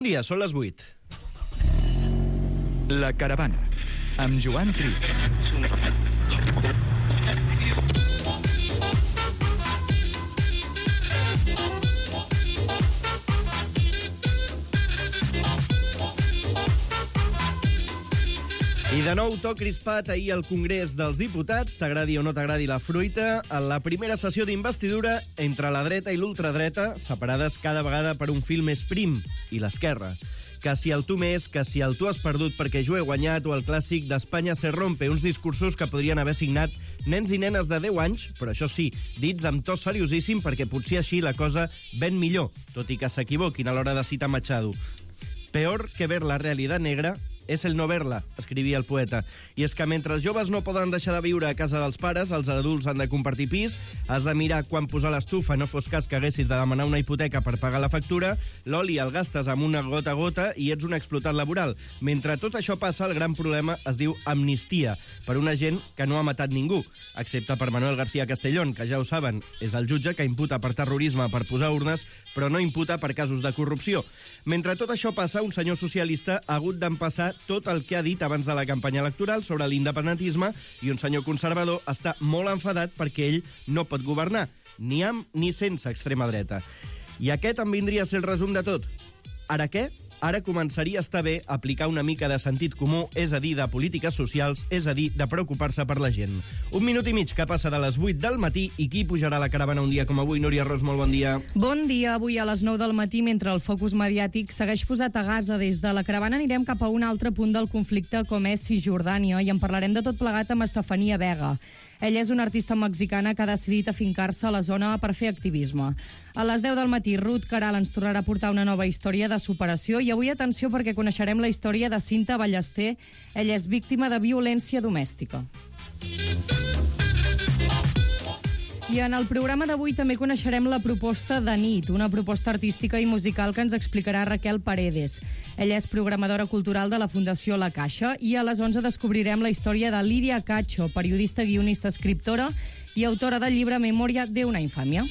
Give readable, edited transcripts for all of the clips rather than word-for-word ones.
Bon dia, són les 8. La Caravana, amb Joan Trias. I de nou, to crispat ahir al Congrés dels Diputats, t'agradi o no t'agradi la fruita, en la primera sessió d'investidura entre la dreta i l'ultradreta, separades cada vegada per un fil més prim, i l'esquerra. Que si el tu més, que si el tu has perdut perquè jo he guanyat, o el clàssic d'Espanya se rompe, uns discursos que podrien haver signat nens i nenes de 10 anys, però això sí, dits amb to seriosíssim perquè potser així la cosa ven millor, tot i que s'equivoquin a l'hora de citar Machado. Peor que ver la realidad negra és el no verla, escrivia el poeta. I és que mentre els joves no poden deixar de viure a casa dels pares, els adults han de compartir pis, has de mirar quan posar l'estufa, no fos cas que haguessis de demanar una hipoteca per pagar la factura, l'oli el gastes amb una gota a gota i ets un explotat laboral. Mentre tot això passa, el gran problema es diu amnistia, per una gent que no ha matat ningú, excepte per Manuel García Castellón, que ja ho saben, és el jutge que imputa per terrorisme per posar urnes, però no imputa per casos de corrupció. Mentre tot això passa, un senyor socialista ha hagut d'empassar tot el que ha dit abans de la campanya electoral sobre l'independentisme i un senyor conservador està molt enfadat perquè ell no pot governar, ni amb ni sense extrema dreta. I aquest en vindria a ser el resum de tot. Ara què? Ara començaria a estar bé aplicar una mica de sentit comú, és a dir, de polítiques socials, és a dir, de preocupar-se per la gent. 1 minut i mig que passa de les 8 del matí i qui pujarà a la caravana un dia com avui? Núria Ros, molt bon dia. Bon dia. Avui a les 9 del matí, mentre el focus mediàtic segueix posat a Gaza, des de la caravana anirem cap a un altre punt del conflicte com és Cisjordània i en parlarem de tot plegat amb Estefania Vega. Ella és una artista mexicana que ha decidit afincar-se a la zona per fer activisme. A les 10 del matí, Ruth Caral ens tornarà a portar una nova història de superació i avui atenció perquè coneixerem la història de Cinta Ballester. Ella és víctima de violència domèstica. I en el programa d'avui també coneixerem la proposta de nit, una proposta artística i musical que ens explicarà Raquel Paredes. Ella és programadora cultural de la Fundació La Caixa i a les 11 descobrirem la història de Lídia Cacho, periodista, guionista, escriptora i autora del llibre Memòria de una infàmia.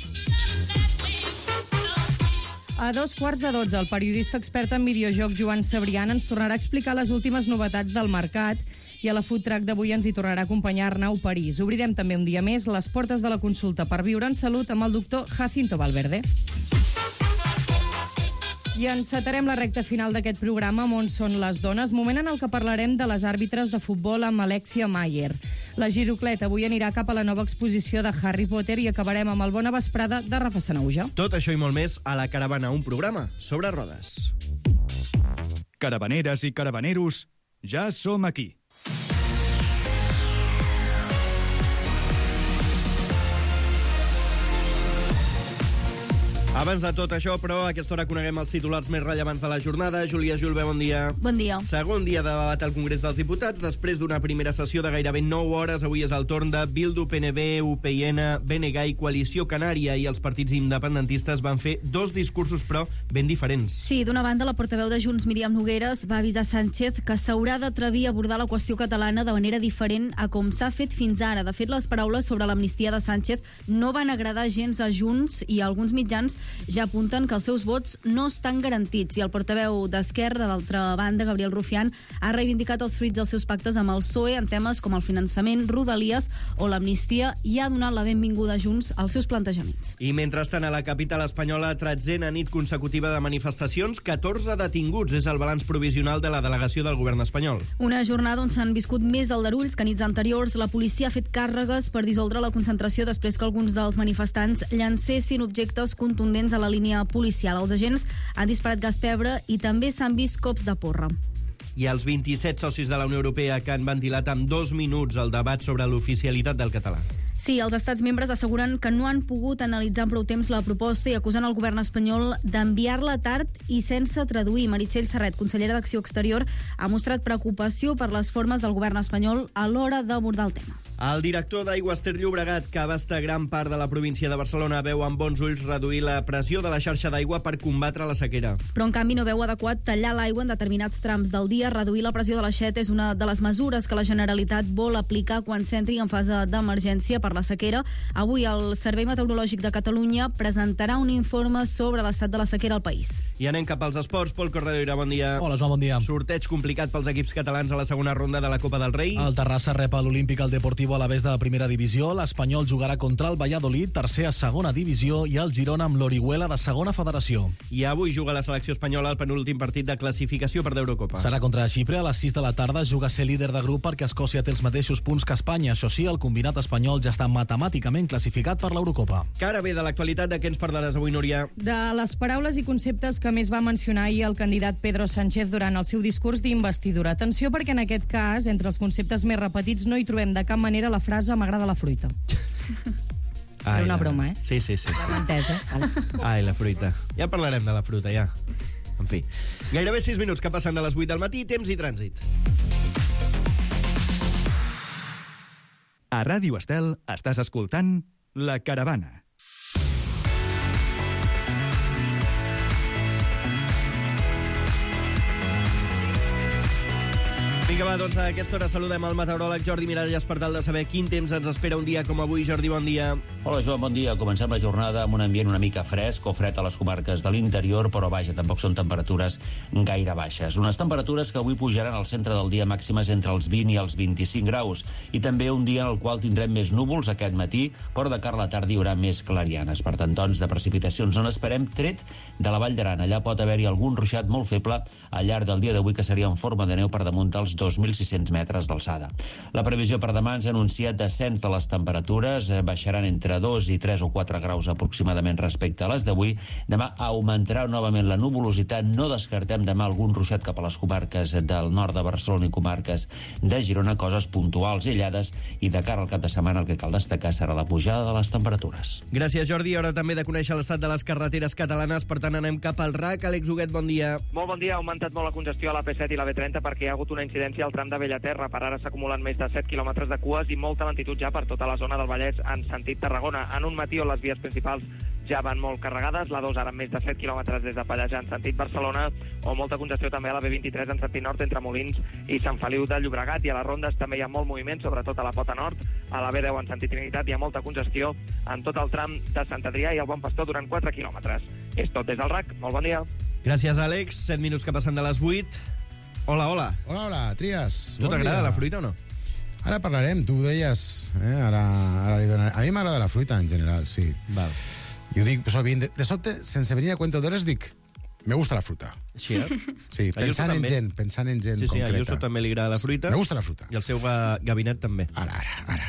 A 11:15, el periodista expert en videojoc Joan Cebrián ens tornarà a explicar les últimes novetats del mercat i a la Food Truck d'avui ens hi tornarà a acompanyar Arnau París. Obrirem també un dia més les portes de la consulta per viure en salut amb el doctor Jacinto Valverde. I encetarem la recta final d'aquest programa amb On són les dones, moment en el que parlarem de les àrbitres de futbol amb Alexia Mayer. La Girocleta avui anirà cap a la nova exposició de Harry Potter i acabarem amb el Bona Vesprada de Rafa Sanauja. Tot això i molt més a la Caravana, un programa sobre rodes. Caravaneres i caravaneros, ja som aquí. Abans de tot això, però, a aquesta hora coneguem els titulars més rellevants de la jornada. Júlia Julve, bon dia. Bon dia. Segon dia de debat al Congrés dels Diputats. Després d'una primera sessió de gairebé 9 hores, avui és el torn de Bildu, PNB, UPyN, BNG i Coalició Canària, i els partits independentistes van fer dos discursos, però ben diferents. Sí, d'una banda, la portaveu de Junts, Míriam Nogueras, va avisar Sánchez que s'haurà d'atrevir a abordar la qüestió catalana de manera diferent a com s'ha fet fins ara. De fet, les paraules sobre l'amnistia de Sánchez no van agradar gens a Junts i alguns mitjans ja apunten que els seus vots no estan garantits. I el portaveu d'Esquerra, d'altra banda, Gabriel Rufián, ha reivindicat els fruits dels seus pactes amb el PSOE en temes com el finançament, Rodalies o l'amnistia, i ha donat la benvinguda a Junts als seus plantejaments. I mentrestant, a la capital espanyola, 13a nit consecutiva de manifestacions, 14 detinguts. És el balanç provisional de la delegació del govern espanyol. Una jornada on s'han viscut més aldarulls que nits anteriors. La policia ha fet càrregues per dissoldre la concentració després que alguns dels manifestants llancessin objectes contundents a la línia policial. Els agents han disparat gas pebre i també s'han vist cops de porra. I els 27 socis de la Unió Europea que han ventilat en 2 minuts el debat sobre l'oficialitat del català. Sí, els estats membres asseguren que no han pogut analitzar en prou temps la proposta i acusen el govern espanyol d'enviar-la tard i sense traduir. Meritxell Serret, consellera d'Acció Exterior, ha mostrat preocupació per les formes del govern espanyol a l'hora d'abordar el tema. El director d'Aigües Ter Llobregat, que abasta gran part de la província de Barcelona, veu amb bons ulls reduir la pressió de la xarxa d'aigua per combatre la sequera. Però, en canvi, no veu adequat tallar l'aigua en determinats trams del dia. Reduir la pressió de l'aixeta és una de les mesures que la Generalitat vol aplicar quan s'entri en fase d'emergència per per la sequera. Avui el Servei Meteorològic de Catalunya presentarà un informe sobre l'estat de la sequera al país. I anem cap als esports. Pol Corredoira, bon dia. Hola, Joan, bon dia. Sorteig complicat pels equips catalans a la segona ronda de la Copa del Rei. El Terrassa rep a l'Olímpic el Deportivo Alavés de la primera divisió, l'Espanyol jugarà contra el Valladolid, tercer a segona divisió, i el Girona amb l'Orihuela de segona federació. I avui juga la selecció espanyola al penúltim partit de classificació per l'Eurocopa. Serà contra Xipre a les 6 de la tarda, juga a ser líder de grup perquè Escòcia té els mateixos punts que Espanya. Això sí, el combinat espanyol ja està matemàticament classificat per l'Eurocopa. Cara bé de l'actualitat, de què ens parlaràs avui, Núria? De les paraules i conceptes que més va mencionar ahir el candidat Pedro Sánchez durant el seu discurs d'investidura. Atenció, perquè en aquest cas, entre els conceptes més repetits, no hi trobem de cap manera la frase «m'agrada la fruita». Era una broma, eh? Sí. Entès, eh? Vale. Ai, la fruita. Ja parlarem de la fruita, ja. En fi. Gairebé 6 minuts que passen de les 8 del matí, temps i trànsit. A Ràdio Estel estàs escoltant La Caravana. Vinga, va, doncs a aquesta hora saludem el meteoròleg Jordi Miralles per tal de saber quin temps ens espera un dia com avui. Jordi, bon dia. Hola, Joan, bon dia. Comencem la jornada amb un ambient una mica fresc o fred a les comarques de l'interior, però vaja, tampoc són temperatures gaire baixes. Unes temperatures que avui pujaran al centre del dia màximes entre els 20 i els 25 graus. I també un dia en el qual tindrem més núvols aquest matí, però de cara a la tarda hi haurà més clarianes. Per tant, doncs, de precipitacions no n'esperem, tret de la Vall d'Aran. Allà pot haver-hi algun ruixat molt feble al llarg del dia d'avui, que seria en forma de neu per damunt dels 2.600 metres d'alçada. La previsió per demà ens ha anunciat descens de les temperatures, baixaran entre 2 i 3 o 4 graus aproximadament respecte a les d'avui. Demà augmentarà novament la nuvolositat, no descartem demà algun ruixat cap a les comarques del nord de Barcelona i comarques de Girona, coses puntuals i aïllades, i de cara al cap de setmana el que cal destacar serà la pujada de les temperatures. Gràcies, Jordi. Hora també de conèixer l'estat de les carreteres catalanes, per tant anem cap al RAC. Àlex Huguet, bon dia. Molt bon dia. Ha augmentat molt la congestió a la P7 i la B30 perquè hi ha hagut una incidència al tram de Bellaterra. Per ara s'acumulen més de 7 quilòmetres de cues i molta lentitud ja per tota la zona del Vallès en sentit Tarragona. En un matí on les vies principals ja van molt carregades, la 2 ara amb més de 7 quilòmetres des de Pallejà en sentit Barcelona, o molta congestió també a la B23 en sentit nord entre Molins i Sant Feliu de Llobregat, i a les rondes també hi ha molt moviment, sobretot a la Pota Nord. A la B10 en sentit Trinitat hi ha molta congestió en tot el tram de Sant Adrià i el Bon Pastor durant 4 quilòmetres. És tot des del RAC. Molt bon dia. Gràcies, Àlex. 7 minuts que passen de les 8. Hola. Hola, Trias. Tu t'agrada la fruita o no? Ara parlarem, tu ho deies. Ara li donaré. A mi m'agrada la fruita en general, sí. Val. Jo dic sovint, de sobte, sense venir a cuento d'hores, dic, me gusta la fruta. Així, eh? Sí, pensant en gent Sí, a concreta. Ayuso també li agrada la fruita. Me gusta la fruta. I el seu gabinet també. Ara.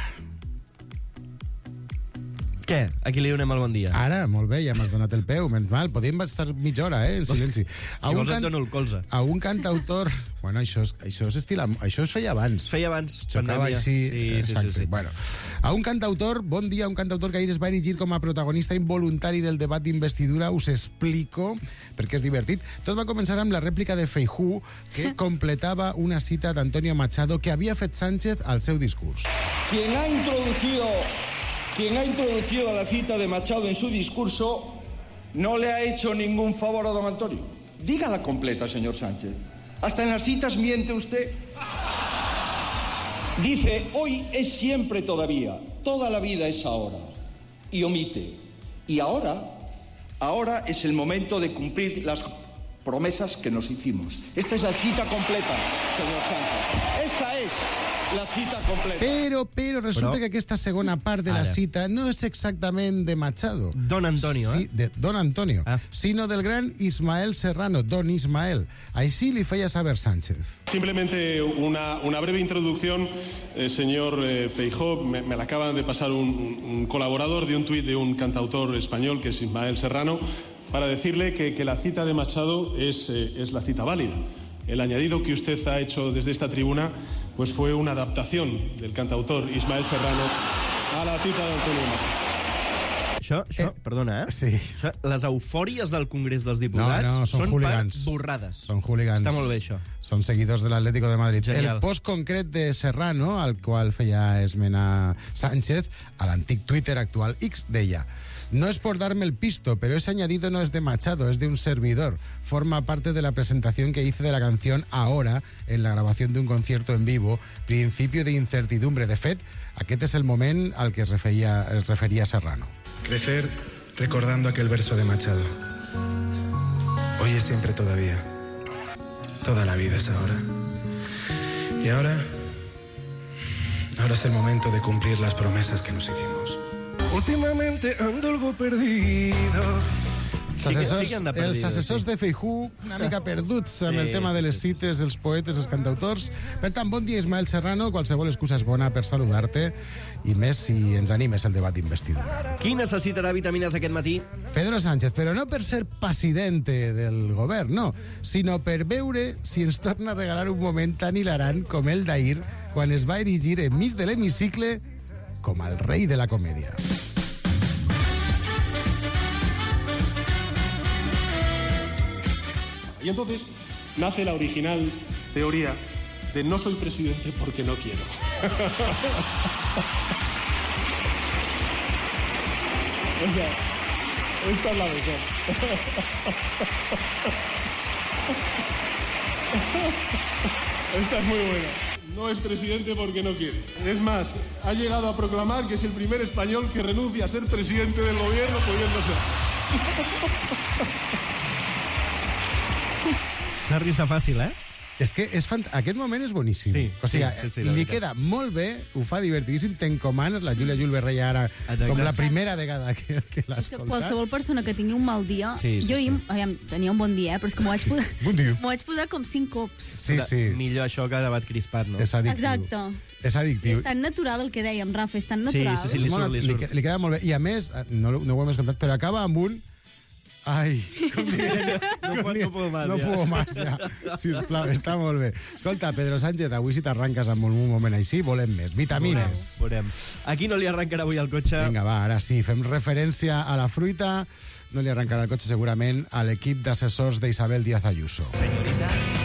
Què? Aquí li donem el bon dia. Ara, molt bé, ja m'has donat el peu, menys mal. Podíem estar mitja hora, en silenci. Si vols et dono el colze. A un cantautor... Bueno, això es feia abans. Es feia abans. Xocava pandèmia. així. Sí. Exacte. Bueno, a un cantautor, bon dia, un cantautor que ahir es va erigir com a protagonista involuntari del debat d'investidura. Us explico, perquè és divertit. Tot va començar amb la rèplica de Feijóo, que completava una cita d'Antonio Machado que havia fet Sánchez al seu discurs. Quien ha introducido la cita de Machado en su discurso no le ha hecho ningún favor a don Antonio. Dígala completa, señor Sánchez. Hasta en las citas miente usted. Dice, hoy es siempre todavía, toda la vida es ahora. Y omite. Y ahora es el momento de cumplir las promesas que nos hicimos. Esta es la cita completa, señor Sánchez. Esta es la cita completa. Però resulta que aquesta segona part de la cita no és exactament de Machado. Don Antonio, sí, de Don Antonio, sinó del gran Ismael Serrano, Don Ismael. Així li feia saber Sánchez. Simplemente una breve introducción, señor Feijóo. Me la acaba de pasar un colaborador de un tuit de un cantautor español que es Ismael Serrano, para decirle que la cita de Machado es la cita válida. El añadido que usted ha hecho desde esta tribuna pues fue una adaptación del cantautor Ismael Serrano a la cita de Antonio Machado. Això, perdona, Sí. Això, les eufòries del Congrés dels Diputats No, són hooligans. per borrades. Són hooligans. Està molt bé, això. Són seguidors de l'Atlético de Madrid. Genial. El post concret de Serrano, al qual feia esmena Sánchez, a l'antic Twitter actual X, deia: No es por darme el pisto, pero ese añadido no es de Machado, es de un servidor. Forma parte de la presentación que hice de la canción Ahora, en la grabación de un concierto en vivo. Principio de incertidumbre. De fet, aquest és el moment al que es referia Serrano. Crecer recordando aquel verso de Machado. Hoy es siempre todavía. Toda la vida es ahora. Y ahora es el momento de cumplir las promesas que nos hicimos. Últimamente ando algo perdido. Els assessors de Feijóo una mica perduts amb el tema de les cites, els poetes, els cantautors. Per tant, bon dia, Ismael Serrano. Qualsevol excusa és bona per saludar-te, i més si ens animes el debat d'investidura. Qui necessitarà vitamines aquest matí? Pedro Sánchez, però no per ser presidente del govern, no, sinó per veure si ens torna a regalar un moment tan hilarant com el d'ahir, quan es va erigir enmig de l'hemicicle com el rei de la comèdia. Y entonces nace la original teoría de no soy presidente porque no quiero. O sea, esta es la mejor. Esta es muy buena. No es presidente porque no quiere. Es más, ha llegado a proclamar que es el primer español que renuncia a ser presidente del gobierno pudiendo ser. Una risa fàcil, És que aquest moment és boníssim. Sí, o sigui, sí, li queda molt bé, ho fa divertidíssim, t'encomanes la Júlia Julberreia ara com la primera vegada que l'ha escoltat. Qualsevol persona que tingui un mal dia... Jo ahir tenia un bon dia, però és que m'ho vaig posar... Bon dia. M'ho vaig posar com 5 cops. Sí. Millor això que debat crispat, no? És addictiu. Exacte. És addictiu. És tan natural el que dèiem, Rafa, és tan natural. Sí, li surt. Li queda molt bé. I a més, no ho hem escoltat, però acaba amb un... Ai, com dient... No puedo más, ja. Sisplau, està molt bé. Escolta, Pedro Sánchez, avui si t'arranques amb un moment així, volem més. Vitamines. Veurem. A qui no li arrencarà avui el cotxe? Vinga, va, ara sí, fem referència a la fruita. No li arrencarà el cotxe segurament a l'equip d'assessors d'Isabel Díaz Ayuso. Señorita,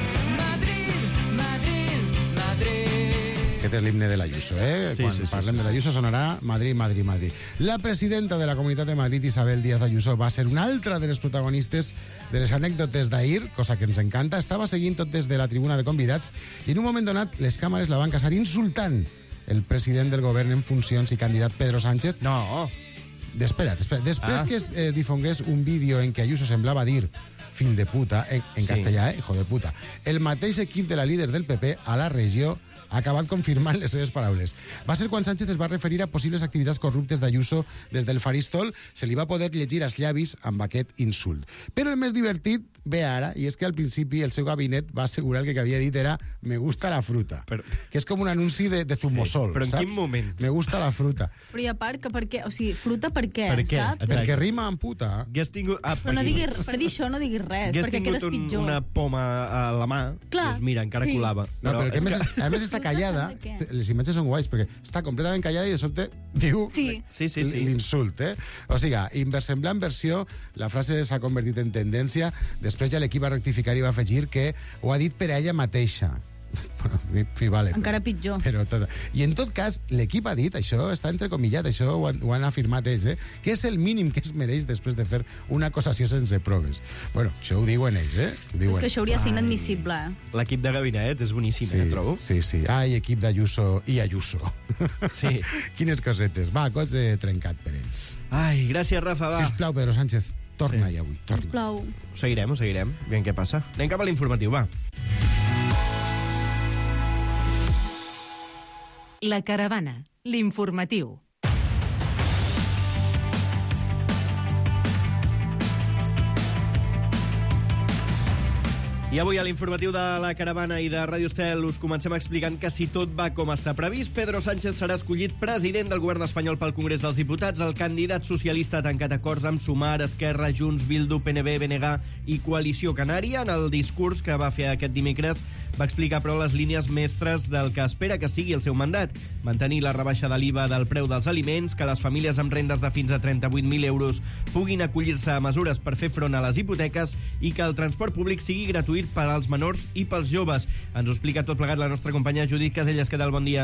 Aquest és l'himne de l'Ayuso, Quan parlem de l'Ayuso sonarà Madrid, Madrid, Madrid. La presidenta de la Comunitat de Madrid, Isabel Díaz Ayuso, va ser una altra de les protagonistes de les anècdotes d'ahir, cosa que ens encanta. Estava seguint tot des de la tribuna de convidats i en un moment donat les càmeres la van casar insultant el president del govern en funcions i candidat Pedro Sánchez. No. Després que es difongués un vídeo en què Ayuso semblava dir fill de puta, en castellà, hijo de puta, el mateix equip de la líder del PP a la regió ha acabat confirmant les seves paraules. Va ser quan Sánchez es va referir a possibles activitats corruptes d'Ayuso des del faristol, se li va poder llegir als llavis amb aquest insult. Però el més divertit ve ara, i és que al principi el seu gabinet va assegurar que el que havia dit era me gusta la fruta, que és com un anunci de Zumosol, però en saps? quin moment? Me gusta la fruta. Però i a part, que per què? O sigui, fruta per què, saps? Perquè rima amb puta. Però no diguis, per dir això no diguis res, perquè quedes pitjor. Una poma a la mà, doncs mira, encara colava. No, però que a més està callada, les imatges són guais, perquè està completament callada i de sobte diu l'insult, O sigui, inversemblant versió, la frase s'ha convertit en tendència, després ja l'equip va rectificar i va afegir que ho ha dit per a ella mateixa. Vale, encara pitjor. I en tot cas, l'equip ha dit, això està entrecomillat, això ho han afirmat ells, que és el mínim que es mereix després de fer una acusació sense proves. Bueno, això ho diuen ells, És que això hauria de ser inadmissible, L'equip de gabinet és boníssim, trobo. Sí. Ai, equip d'Ayuso i Ayuso. Sí. Quines cosetes. Va, cotxe trencat per ells. Ai, gràcies, Rafa, va. Sisplau, Pedro Sánchez, torna-hi avui. Sisplau. Ho seguirem. Aviam què passa. Anem cap a l'informatiu, va. La Caravana, l'informatiu. I avui a l'informatiu de la Caravana i de Ràdio Estel us comencem explicant que si tot va com està previst, Pedro Sánchez serà escollit president del govern espanyol pel Congrés dels Diputats. El candidat socialista ha tancat acords amb Sumar, Esquerra, Junts, Bildu, PNB, BNG i Coalició Canària. En el discurs que va fer aquest dimecres va explicar, però, les línies mestres del que espera que sigui el seu mandat. Mantenir la rebaixa de l'IVA del preu dels aliments, que les famílies amb rendes de fins a 38.000 euros puguin acollir-se a mesures per fer front a les hipoteques i que el transport públic sigui gratuït per als menors i pels joves. Ens ho explica tot plegat la nostra companya Judit Casellas. Què tal? Bon dia.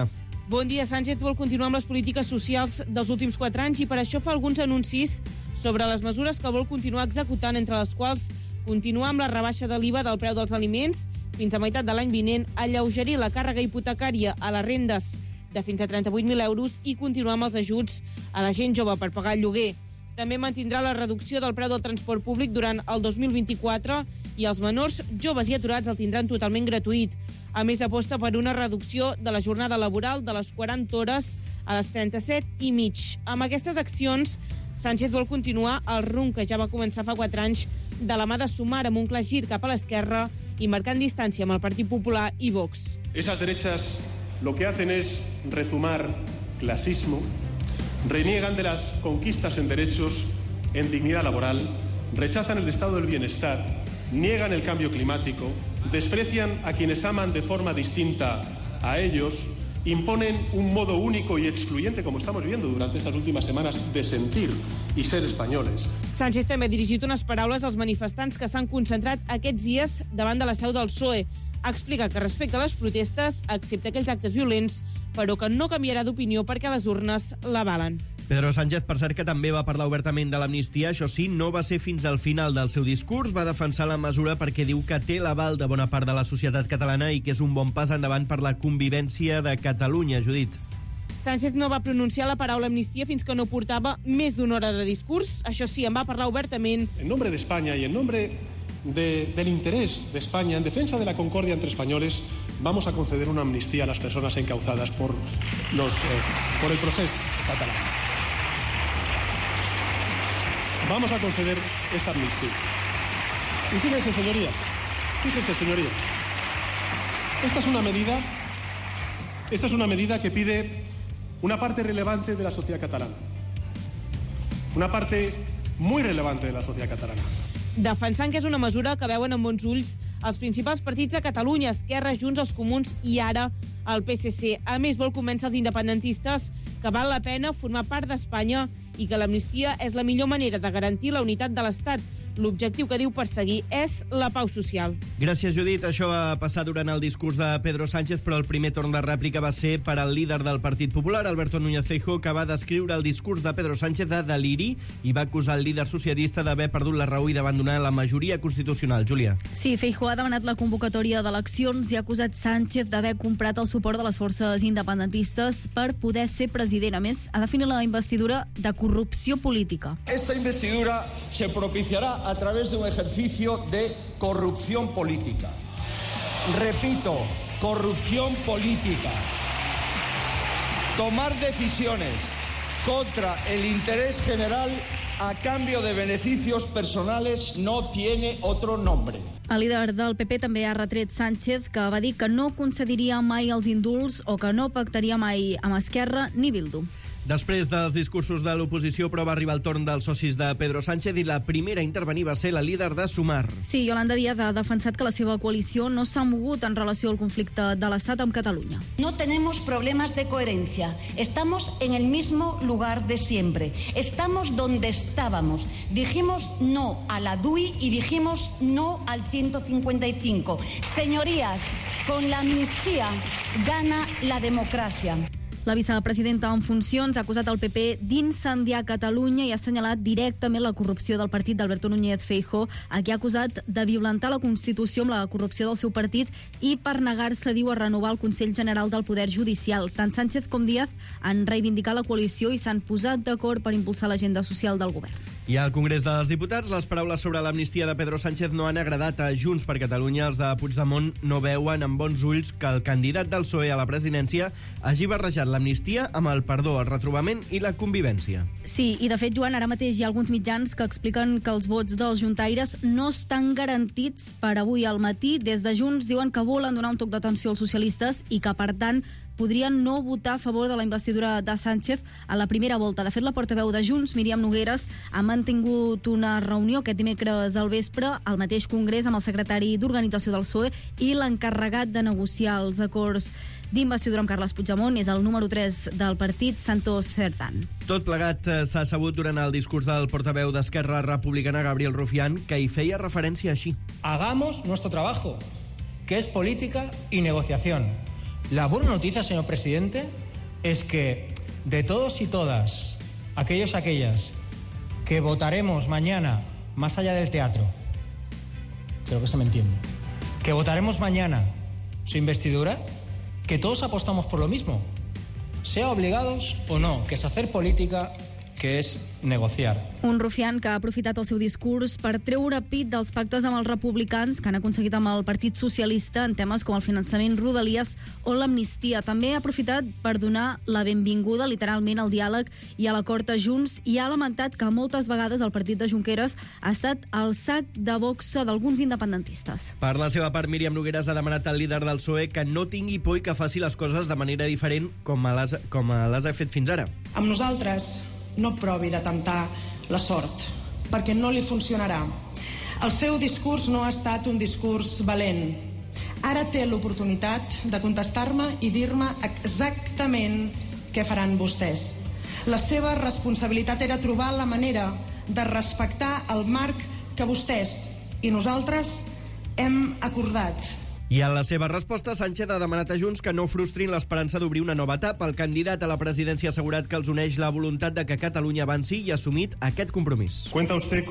Bon dia. Sánchez vol continuar amb les polítiques socials dels últims 4 anys i per això fa alguns anuncis sobre les mesures que vol continuar executant, entre les quals continuar amb la rebaixa de l'IVA del preu dels aliments fins a meitat de l'any vinent, alleugerir la càrrega hipotecària a les rendes de fins a 38.000 euros i continuar amb els ajuts a la gent jove per pagar el lloguer. També mantindrà la reducció del preu del transport públic durant el 2024 i els menors, joves i aturats el tindran totalment gratuït. A més, aposta per una reducció de la jornada laboral de les 40 hores a les 37 i mig. Amb aquestes accions, Sánchez vol continuar el rumb que ja va començar fa 4 anys de la mà de Sumar, amb un clar gir cap a l'esquerra i marcant distància amb el Partit Popular i Vox. Esas derechas lo que hacen es rezumar clasismo, reniegan de las conquistas en derechos, en dignidad laboral, rechazan el estado del bienestar, niegan el cambio climático, desprecian a quienes aman de forma distinta a ellos, imponen un modo único y excluyente, como estamos viendo durante estas últimas semanas, de sentir y ser españoles. Sánchez també ha dirigit unes paraules als manifestants que s'han concentrat aquests dies davant de la seu del PSOE. Ha explicat que respecta les protestes, accepta aquells actes violents, però que no canviarà d'opinió perquè les urnes l'avalen. Pedro Sánchez, per cert, que també va parlar obertament de l'amnistia, això sí, no va ser fins al final del seu discurs, va defensar la mesura perquè diu que té l'aval de bona part de la societat catalana i que és un bon pas endavant per la convivència de Catalunya, Judit. Sánchez no va pronunciar la paraula amnistia fins que no portava més d'una hora de discurs. Això sí, en va parlar obertament. En nombre de España y en nombre del interés de España, en defensa de la concordia entre españoles, vamos a conceder una amnistía a las personas encauzadas por el proceso catalán. Vamos a conceder esa amnistía. Y fíjense, señorías, esta es una medida que pide una parte relevante de la sociedad catalana. Una parte muy relevante de la sociedad catalana. Defensant que és una mesura que veuen amb bons ulls els principals partits de Catalunya, Esquerra, Junts, els Comuns i ara el PSC. A més, vol convèncer els independentistes que val la pena formar part d'Espanya i que l'amnistia és la millor manera de garantir la unitat de l'Estat. L'objectiu que diu perseguir és la pau social. Gràcies, Judit. Això va passar durant el discurs de Pedro Sánchez, però el primer torn de rèplica va ser per al líder del Partit Popular, Alberto Núñez Feijóo, que va descriure el discurs de Pedro Sánchez de deliri i va acusar el líder socialista d'haver perdut la raó i d'abandonar la majoria constitucional. Júlia. Sí, Feijóo ha demanat la convocatòria d'eleccions i ha acusat Sánchez d'haver comprat el suport de les forces independentistes per poder ser president. A més, ha definit la investidura de corrupció política. Esta investidura se propiciará a través de un ejercicio de corrupción política. Repito, corrupción política. Tomar decisiones contra el interés general a cambio de beneficios personales no tiene otro nombre. El líder del PP també ha retret Sánchez, que va dir que no concediria mai els indults o que no pactaria mai amb Esquerra ni Bildu. Després dels discursos de l'oposició, però va arribar el torn dels socis de Pedro Sánchez i la primera a intervenir va ser la líder de Sumar. Sí, Yolanda Díaz ha defensat que la seva coalició no s'ha mogut en relació al conflicte de l'Estat amb Catalunya. No tenemos problemas de coherencia. Estamos en el mismo lugar de siempre. Estamos donde estábamos. Dijimos no a la DUI y dijimos no al 155. Señorías, con la amnistía gana la democracia. La vicepresidenta en funcions ha acusat el PP d'incendiar Catalunya i ha assenyalat directament la corrupció del partit d'Alberto Núñez Feijóo, a qui ha acusat de violentar la Constitució amb la corrupció del seu partit i per negar-se, diu, a renovar el Consell General del Poder Judicial. Tant Sánchez com Díaz han reivindicat la coalició i s'han posat d'acord per impulsar l'agenda social del govern. I al Congrés dels Diputats, les paraules sobre l'amnistia de Pedro Sánchez no han agradat a Junts per Catalunya. Els de Puigdemont no veuen amb bons ulls que el candidat del PSOE a la presidència hagi barrejat l'amnistia amb el perdó, el retrobament i la convivència. Sí, i de fet, Joan, ara mateix hi ha alguns mitjans que expliquen que els vots dels juntaires no estan garantits per avui al matí. Des de Junts diuen que volen donar un toc d'atenció als socialistes i que, per tant, podrien no votar a favor de la investidura de Sánchez a la primera volta. De fet, la portaveu de Junts, Míriam Nogueras, ha mantingut una reunió aquest dimecres al vespre al mateix Congrés amb el secretari d'Organització del PSOE i l'encarregat de negociar els acords d'investidura amb Carles Puigdemont és el número 3 del partit, Santos Cerdán. Tot plegat s'ha sabut durant el discurs del portaveu d'Esquerra Republicana, Gabriel Rufián, que hi feia referència així. Hagamos nuestro trabajo, que es política y negociación. La buena noticia, señor presidente, es que de todos y todas, aquellas que votaremos mañana, más allá del teatro, creo que se me entiende, que votaremos mañana su investidura, que todos apostamos por lo mismo, sea obligados o no, que es hacer política, que és negociar. Un rufián que ha aprofitat el seu discurs per treure pit dels pactes amb els republicans que han aconseguit amb el Partit Socialista en temes com el finançament Rodalies o l'amnistia. També ha aprofitat per donar la benvinguda literalment al diàleg i a l'acord a Junts i ha lamentat que moltes vegades el partit de Junqueras ha estat el sac de boxa d'alguns independentistes. Per la seva part, Míriam Nogueras ha demanat al líder del PSOE que no tingui por i que faci les coses de manera diferent com les ha fet fins ara. Amb nosaltres no provi de temptar la sort, perquè no li funcionarà. El seu discurs no ha estat un discurs valent. Ara té l'oportunitat de contestar-me i dir-me exactament què faran vostès. La seva responsabilitat era trobar la manera de respectar el marc que vostès i nosaltres hem acordat. I en la seva resposta, Sánchez ha demanat a Junts que no frustrin l'esperança d'obrir una nova etapa. El candidat a la presidència ha assegurat que els uneix la voluntat de que Catalunya avanci i ha assumit aquest compromís. Cuenta usted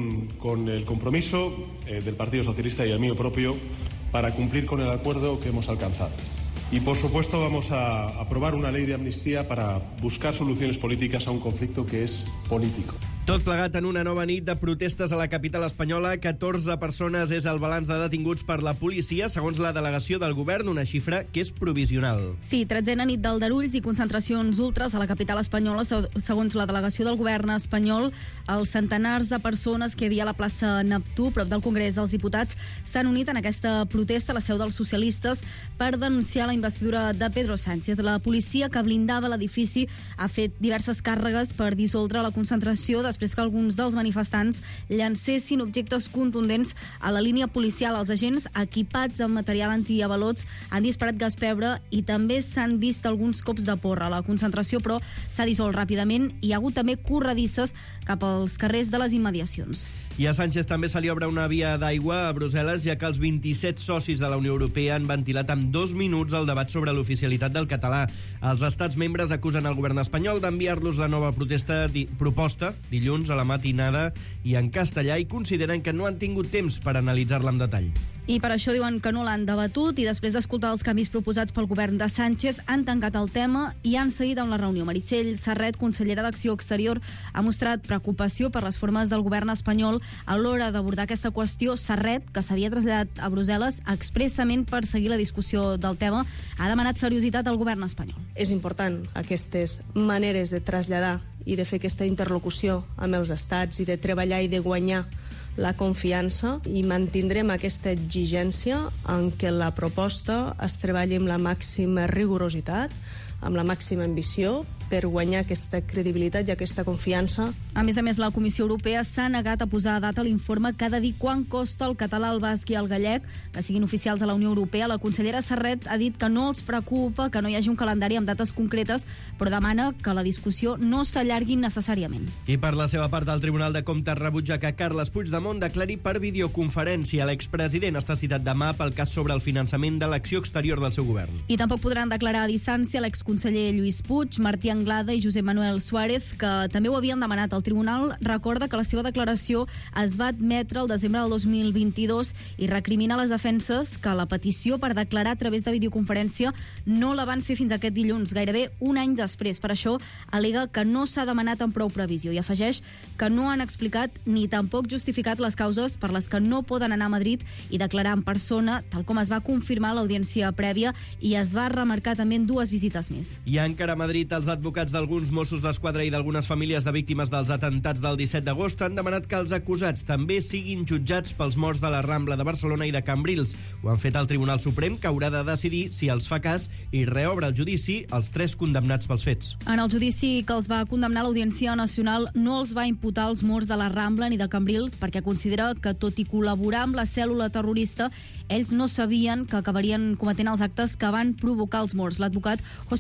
con el compromiso del Partido Socialista y el mío propio para cumplir con el acuerdo que hemos alcanzado. Y, por supuesto, vamos a aprobar una ley de amnistía para buscar soluciones políticas a un conflicto que es político. Tot plegat en una nova nit de protestes a la capital espanyola. 14 persones és el balanç de detinguts per la policia, segons la delegació del govern, una xifra que és provisional. Sí, 13a nit d'aldarulls i concentracions ultres a la capital espanyola. Segons la delegació del govern espanyol, els centenars de persones que hi havia a la plaça Neptú, prop del Congrés dels Diputats, s'han unit en aquesta protesta a la seu dels socialistes per denunciar la investidura de Pedro Sánchez. La policia que blindava l'edifici ha fet diverses càrregues per dissoldre la concentració després que alguns dels manifestants llancessin objectes contundents a la línia policial. Els agents, equipats amb material antiavalots, han disparat gas pebre i també s'han vist alguns cops de porra. La concentració, però, s'ha dissolt ràpidament i hi ha hagut també corredisses cap als carrers de les immediacions. I a Sánchez també se li obre una via d'aigua a Brussel·les, ja que els 27 socis de la Unió Europea han ventilat en 2 minuts el debat sobre l'oficialitat del català. Els estats membres acusen el govern espanyol d'enviar-los la nova proposta dilluns a la matinada i en castellà i consideren que no han tingut temps per analitzar-la en detall. I per això diuen que no l'han debatut i després d'escoltar els canvis proposats pel govern de Sánchez han tancat el tema i han seguit amb la reunió. Meritxell Serret, consellera d'Acció Exterior, ha mostrat preocupació per les formes del govern espanyol a l'hora d'abordar aquesta qüestió. Serret, que s'havia traslladat a Brussel·les expressament per seguir la discussió del tema, ha demanat seriositat al govern espanyol. És important aquestes maneres de traslladar i de fer aquesta interlocució amb els estats i de treballar i de guanyar la confiança i mantindrem aquesta exigència en què la proposta es treballi amb la màxima rigorositat, amb la màxima ambició per guanyar aquesta credibilitat i aquesta confiança. A més, la Comissió Europea s'ha negat a posar a data l'informe que ha de dir quant costa el català, el basc i el gallec, que siguin oficials de la Unió Europea. La consellera Serret ha dit que no els preocupa que no hi hagi un calendari amb dates concretes, però demana que la discussió no s'allargui necessàriament. I per la seva part, el Tribunal de Comptes rebutja que Carles Puigdemont declari per videoconferència. L'expresident està citat demà pel cas sobre el finançament de l'acció exterior del seu govern. I tampoc podran declarar a distància l'exconseller Lluís Puig, Martí Anglada i Josep Manuel Suárez, que també ho havien demanat. El tribunal recorda que la seva declaració es va admetre el desembre del 2022 i recrimina les defenses que la petició per declarar a través de videoconferència no la van fer fins aquest dilluns, gairebé un any després. Per això al·lega que no s'ha demanat amb prou previsió i afegeix que no han explicat ni tampoc justificat les causes per les que no poden anar a Madrid i declarar en persona, tal com es va confirmar a l'audiència prèvia i es va remarcar també en 2 visites més. I encara a Madrid, els advocats d'alguns Mossos d'Esquadra i d'algunes famílies de víctimes dels atentats del 17 d'agost han demanat que els acusats també siguin jutjats pels morts de la Rambla de Barcelona i de Cambrils. Ho han fet al Tribunal Suprem, que haurà de decidir si els fa cas i reobre el judici als 3 condemnats pels fets. En el judici que els va condemnar l'Audiència Nacional no els va imputar els morts de la Rambla ni de Cambrils perquè considera que, tot i col·laborar amb la cèl·lula terrorista, ells no sabien que acabarien cometent els actes que van provocar els morts. L'advocat José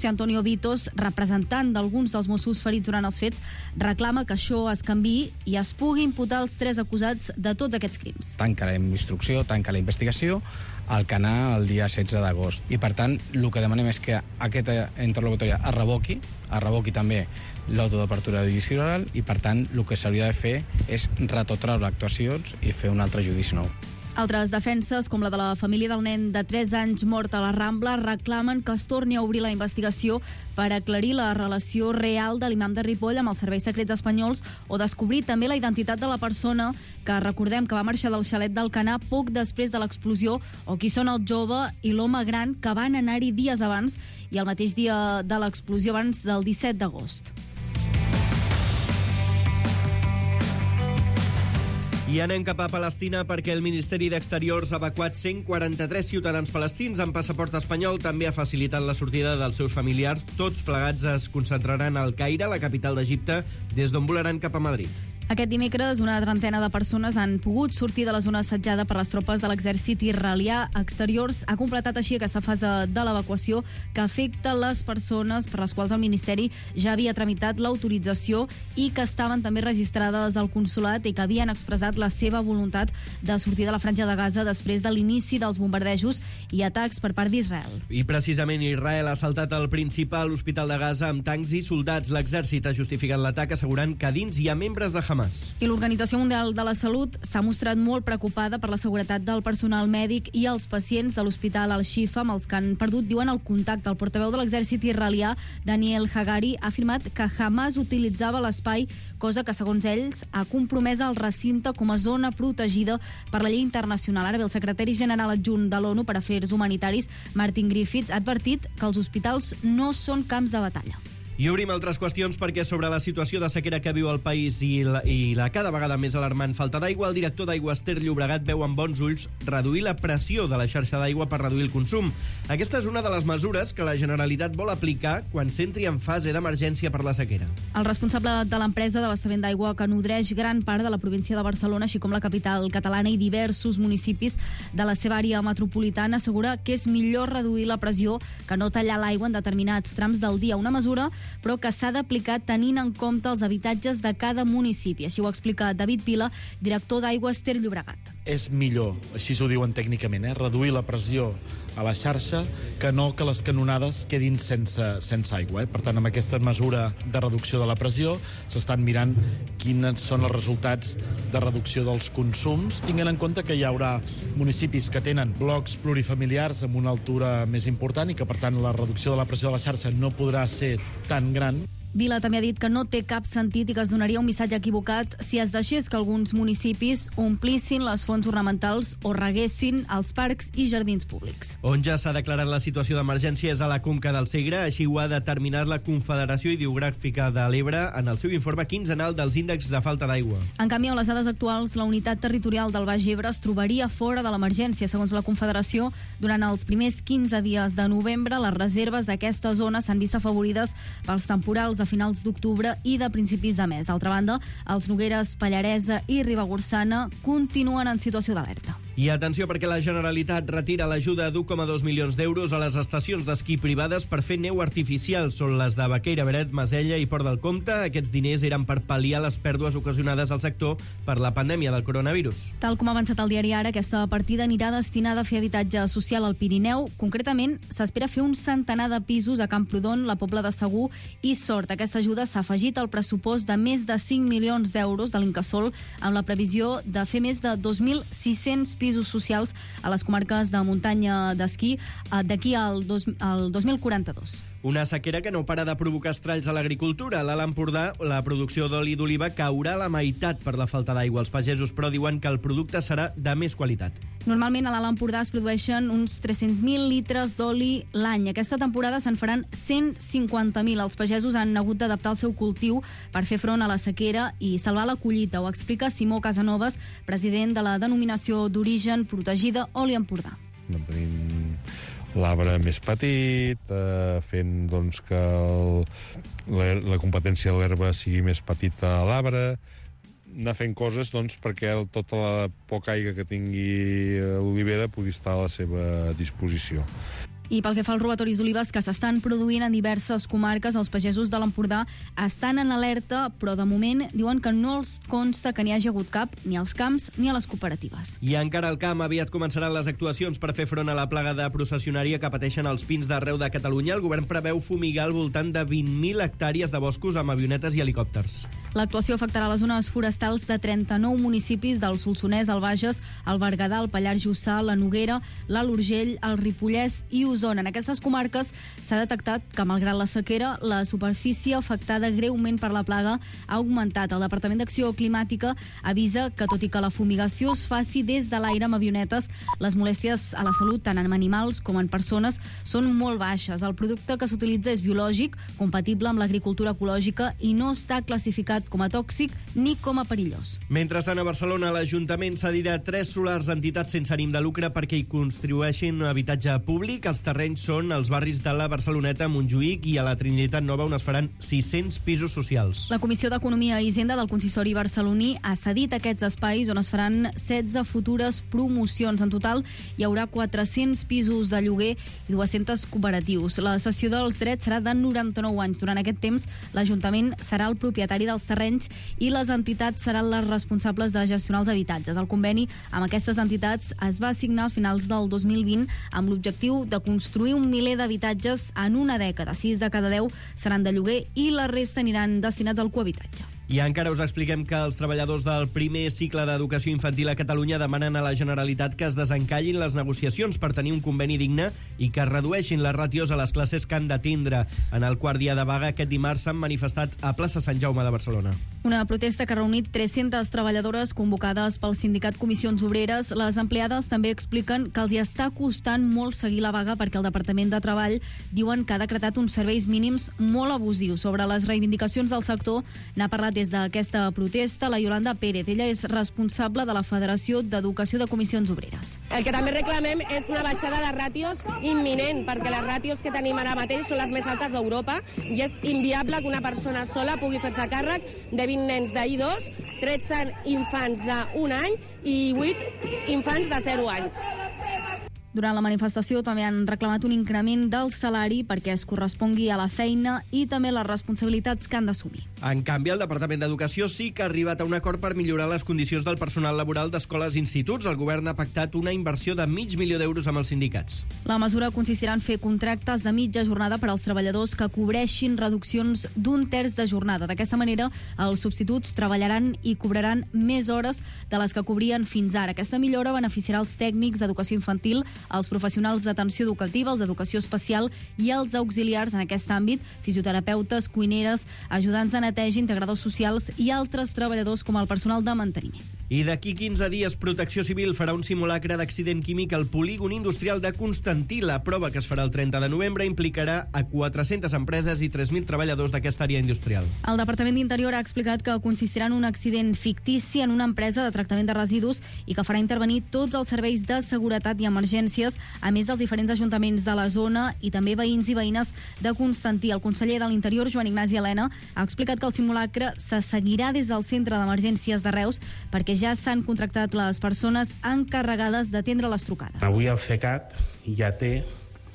José Antonio Vitos, representant d'alguns dels Mossos ferits durant els fets, reclama que això es canviï i es pugui imputar els 3 acusats de tots aquests crims. Tanca la instrucció, tanca la investigació, al Canà el dia 16 d'agost. I, per tant, el que demanem és que aquesta interlocutòria es revoqui també l'auto d'apertura de judici oral i, per tant, el que s'hauria de fer és retrotraure actuacions i fer un altre judici nou. Altres defenses, com la de la família del nen de 3 anys mort a la Rambla, reclamen que es torni a obrir la investigació per aclarir la relació real de l'imam de Ripoll amb els serveis secrets espanyols o descobrir també la identitat de la persona que recordem que va marxar del xalet del Canà poc després de l'explosió, o qui són el jove i l'home gran que van anar-hi dies abans i el mateix dia de l'explosió, abans del 17 d'agost. I anem cap a Palestina perquè el Ministeri d'Exteriors ha evacuat 143 ciutadans palestins amb passaport espanyol. També ha facilitat la sortida dels seus familiars. Tots plegats es concentraran al Caire, la capital d'Egipte, des d'on volaran cap a Madrid. Aquest dimecres, una trentena de persones han pogut sortir de la zona assetjada per les tropes de l'exèrcit israelià. Exteriors ha completat així aquesta fase de l'evacuació que afecta les persones per les quals el Ministeri ja havia tramitat l'autorització i que estaven també registrades al consolat i que havien expressat la seva voluntat de sortir de la Franja de Gaza després de l'inici dels bombardejos i atacs per part d'Israel. I precisament Israel ha assaltat el principal hospital de Gaza amb tancs i soldats. L'exèrcit ha justificat l'atac assegurant que dins hi ha membres de Hamas. I l'Organització Mundial de la Salut s'ha mostrat molt preocupada per la seguretat del personal mèdic i els pacients de l'hospital Al-Shifa, amb els que han perdut, diuen, el contacte. El portaveu de l'exèrcit israelià, Daniel Hagari, ha afirmat que Hamas utilitzava l'espai, cosa que, segons ells, ha compromès el recinte com a zona protegida per la llei internacional. Ara bé, el secretari general adjunt de l'ONU per Afers Humanitaris, Martin Griffiths, ha advertit que els hospitals no són camps de batalla. I obrim altres qüestions perquè sobre la situació de sequera que viu el país i la cada vegada més alarmant falta d'aigua, el director d'Aigües Ter Llobregat veu amb bons ulls reduir la pressió de la xarxa d'aigua per reduir el consum. Aquesta és una de les mesures que la Generalitat vol aplicar quan s'entri en fase d'emergència per la sequera. El responsable de l'empresa d'abastament d'aigua que nodreix gran part de la província de Barcelona, així com la capital catalana i diversos municipis de la seva àrea metropolitana, assegura que és millor reduir la pressió que no tallar l'aigua en determinats trams del dia. Una mesura però que s'ha d'aplicar tenint en compte els habitatges de cada municipi. Així ho explica David Vila, director d'Aigües Ter Llobregat. És millor, així ho diuen tècnicament, reduir la pressió a la xarxa que no que les canonades quedin sense aigua. Per tant, amb aquesta mesura de reducció de la pressió s'estan mirant quins són els resultats de reducció dels consums, tinguent en compte que hi haurà municipis que tenen blocs plurifamiliars amb una altura més important i que, per tant, la reducció de la pressió de la xarxa no podrà ser tan gran. Vila també ha dit que no té cap sentit i que es donaria un missatge equivocat si es deixés que alguns municipis omplissin les fonts ornamentals o reguessin els parcs i jardins públics. On ja s'ha declarat la situació d'emergència és a la Conca del Segre, així ho ha determinat la Confederació Hidrogràfica de l'Ebre en el seu informe quinzenal dels índexs de falta d'aigua. En canvi, amb les dades actuals, la unitat territorial del Baix Ebre es trobaria fora de l'emergència. Segons la Confederació, durant els primers 15 dies de novembre, les reserves d'aquesta zona s'han vist afavorides pels temporals de finals d'octubre i de principis de mes. D'altra banda, els Nogueres, Pallaresa i Ribagorçana continuen en situació d'alerta. I atenció perquè la Generalitat retira l'ajuda d'1,2 milions d'euros a les estacions d'esquí privades per fer neu artificial. Són les de Baqueira, Beret, Masella i Port del Comte. Aquests diners eren per pal·liar les pèrdues ocasionades al sector per la pandèmia del coronavirus. Tal com ha avançat el diari Ara, aquesta partida anirà destinada a fer habitatge social al Pirineu. Concretament, s'espera fer un centenar de pisos a Camprodon, la Pobla de Segur i Sort. Aquesta ajuda s'ha afegit al pressupost de més de 5 milions d'euros de l'Incasòl, amb la previsió de fer més de 2.600 pisos socials a les comarques de muntanya d'esquí d'aquí al 2042. Una sequera que no para de provocar estralls a l'agricultura. A l'Alt Empordà, la producció d'oli d'oliva caurà a la meitat per la falta d'aigua. Els pagesos, però, diuen que el producte serà de més qualitat. Normalment a l'Alt Empordà es produeixen uns 300.000 litres d'oli l'any. Aquesta temporada se'n faran 150.000. Els pagesos han hagut d'adaptar el seu cultiu per fer front a la sequera i salvar la collita. Ho explica Simó Casanovas, president de la denominació d'origen protegida Oli Empordà. No tenim l'arbre més petit, fent doncs, que la competència de l'herba sigui més petita a l'arbre, anar fent coses doncs, perquè tota la poca aigua que tingui l'olivera pugui estar a la seva disposició. I pel que fa als robatoris d'olives que s'estan produint en diverses comarques, els pagesos de l'Empordà estan en alerta, però de moment diuen que no els consta que n'hi hagi hagut cap ni als camps ni a les cooperatives. I encara al camp aviat començaran les actuacions per fer front a la plaga de processionària que pateixen els pins d'arreu de Catalunya. El govern preveu fumigar al voltant de 20.000 hectàrees de boscos amb avionetes i helicòpters. L'actuació afectarà les zones forestals de 39 municipis del Solsonès, el Bages, el Berguedà, el Pallars Jussà, la Noguera, l'Alt Urgell, el Ripollès i Osona. En aquestes comarques s'ha detectat que, malgrat la sequera, la superfície afectada greument per la plaga ha augmentat. El Departament d'Acció Climàtica avisa que, tot i que la fumigació es faci des de l'aire amb avionetes, les molèsties a la salut, tant en animals com en persones, són molt baixes. El producte que s'utilitza és biològic, compatible amb l'agricultura ecològica i no està classificat com a tòxic ni com a perillós. Mentrestant, a Barcelona, l'Ajuntament cedirà 3 solars a entitats sense ànim de lucre perquè hi construeixin habitatge públic. Els terrenys són als barris de la Barceloneta, Montjuïc i a la Trinitat Nova, on es faran 600 pisos socials. La Comissió d'Economia i Hisenda del Consistori barceloní ha cedit aquests espais on es faran 16 futures promocions. En total, hi haurà 400 pisos de lloguer i 200 cooperatius. La cessió dels drets serà de 99 anys. Durant aquest temps, l'Ajuntament serà el propietari dels terrenys i les entitats seran les responsables de gestionar els habitatges. El conveni amb aquestes entitats es va signar a finals del 2020 amb l'objectiu de construir un miler d'habitatges en una dècada. 6 de cada 10 seran de lloguer i la resta aniran destinats al cohabitatge. I encara us expliquem que els treballadors del primer cicle d'educació infantil a Catalunya demanen a la Generalitat que es desencallin les negociacions per tenir un conveni digne i que es redueixin les ràtios a les classes que han d'atendre. En el quart dia de vaga aquest dimarts s'han manifestat a plaça Sant Jaume de Barcelona. Una protesta que ha reunit 300 treballadores convocades pel sindicat Comissions Obreres. Les empleades també expliquen que els hi està costant molt seguir la vaga perquè el Departament de Treball diuen que ha decretat uns serveis mínims molt abusius. Sobre les reivindicacions del sector n'ha parlat des d'aquesta protesta la Yolanda Pérez. Ella és responsable de la Federació d'Educació de Comissions Obreres. El que també reclamem és una baixada de ràtios imminent, perquè les ràtios que tenim ara mateix són les més altes d'Europa i és inviable que una persona sola pugui fer-se càrrec de 20 nens d'I2, 13 infants d'1 any i 8 infants de 0 anys. Durant la manifestació també han reclamat un increment del salari perquè es correspongui a la feina i també les responsabilitats que han d'assumir. En canvi, el Departament d'Educació sí que ha arribat a un acord per millorar les condicions del personal laboral d'escoles i instituts. El govern ha pactat una inversió de $500.000 amb els sindicats. La mesura consistirà en fer contractes de mitja jornada per als treballadors que cobreixin reduccions d'1/3 de jornada. D'aquesta manera, els substituts treballaran i cobraran més hores de les que cobrien fins ara. Aquesta millora beneficiarà els tècnics d'educació infantil, els professionals d'atenció educativa, els d'educació especial i els auxiliars en aquest àmbit, fisioterapeutes, cuineres, ajudants de neteja, integradors socials i altres treballadors com el personal de manteniment. I d'aquí 15 dies, Protecció Civil farà un simulacre d'accident químic al polígon industrial de Constantí. La prova, que es farà el 30 de novembre, implicarà a 400 empreses i 3.000 treballadors d'aquesta àrea industrial. El Departament d'Interior ha explicat que consistirà en un accident fictici en una empresa de tractament de residus i que farà intervenir tots els serveis de seguretat i emergències, a més dels diferents ajuntaments de la zona i també veïns i veïnes de Constantí. El conseller de l'Interior, Joan Ignasi Elena, ha explicat que el simulacre se seguirà des del Centre d'Emergències de Reus perquè ja s'han contractat les persones encarregades d'atendre les trucades. Avui el CECAT ja té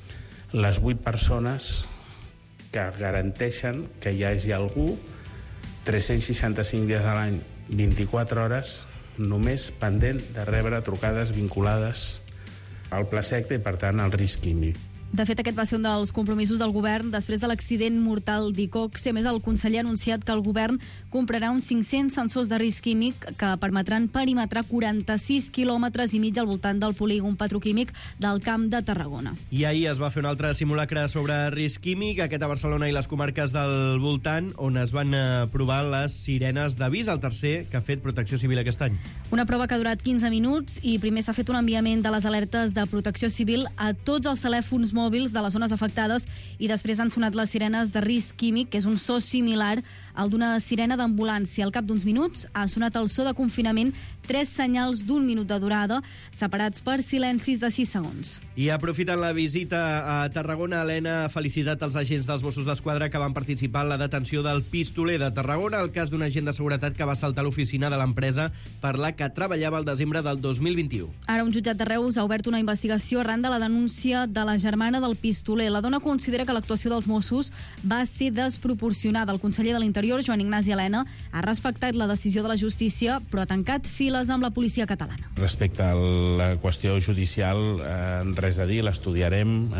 les 8 persones que garanteixen que hi hagi algú 365 dies a l'any, 24 hores, només pendent de rebre trucades vinculades al pla secta i, per tant, al risc químic. De fet, aquest va ser un dels compromisos del govern després de l'accident mortal d'Icoxe. A més, el conseller ha anunciat que el govern comprarà uns 500 sensors de risc químic que permetran perimetrar 46 quilòmetres i mig al voltant del polígon petroquímic del Camp de Tarragona. I ahir es va fer un altre simulacre sobre risc químic, aquest a Barcelona i les comarques del voltant, on es van provar les sirenes d'avís, el tercer que ha fet Protecció Civil aquest any. Una prova que ha durat 15 minuts i primer s'ha fet un enviament de les alertes de Protecció Civil a tots els telèfons mòbils de les zones afectades i després han sonat les sirenes de risc químic, que és un so similar el d'una sirena d'ambulància. Al cap d'uns minuts ha sonat el so de confinament, 3 senyals d'1 minut de durada, separats per silencis de 6 segons. I aprofitant la visita a Tarragona, Helena ha felicitat els agents dels Mossos d'Esquadra que van participar en la detenció del pistoler de Tarragona, el cas d'un agent de seguretat que va saltar a l'oficina de l'empresa per la que treballava al desembre del 2021. Ara un jutjat de Reus ha obert una investigació arran de la denúncia de la germana del pistoler. La dona considera que l'actuació dels Mossos va ser desproporcionada. El conseller de l'Interior, Joan Ignasi Elena, ha respectat la decisió de la justícia, però ha tancat files amb la policia catalana. Respecte a la qüestió judicial, res a dir, l'estudiarem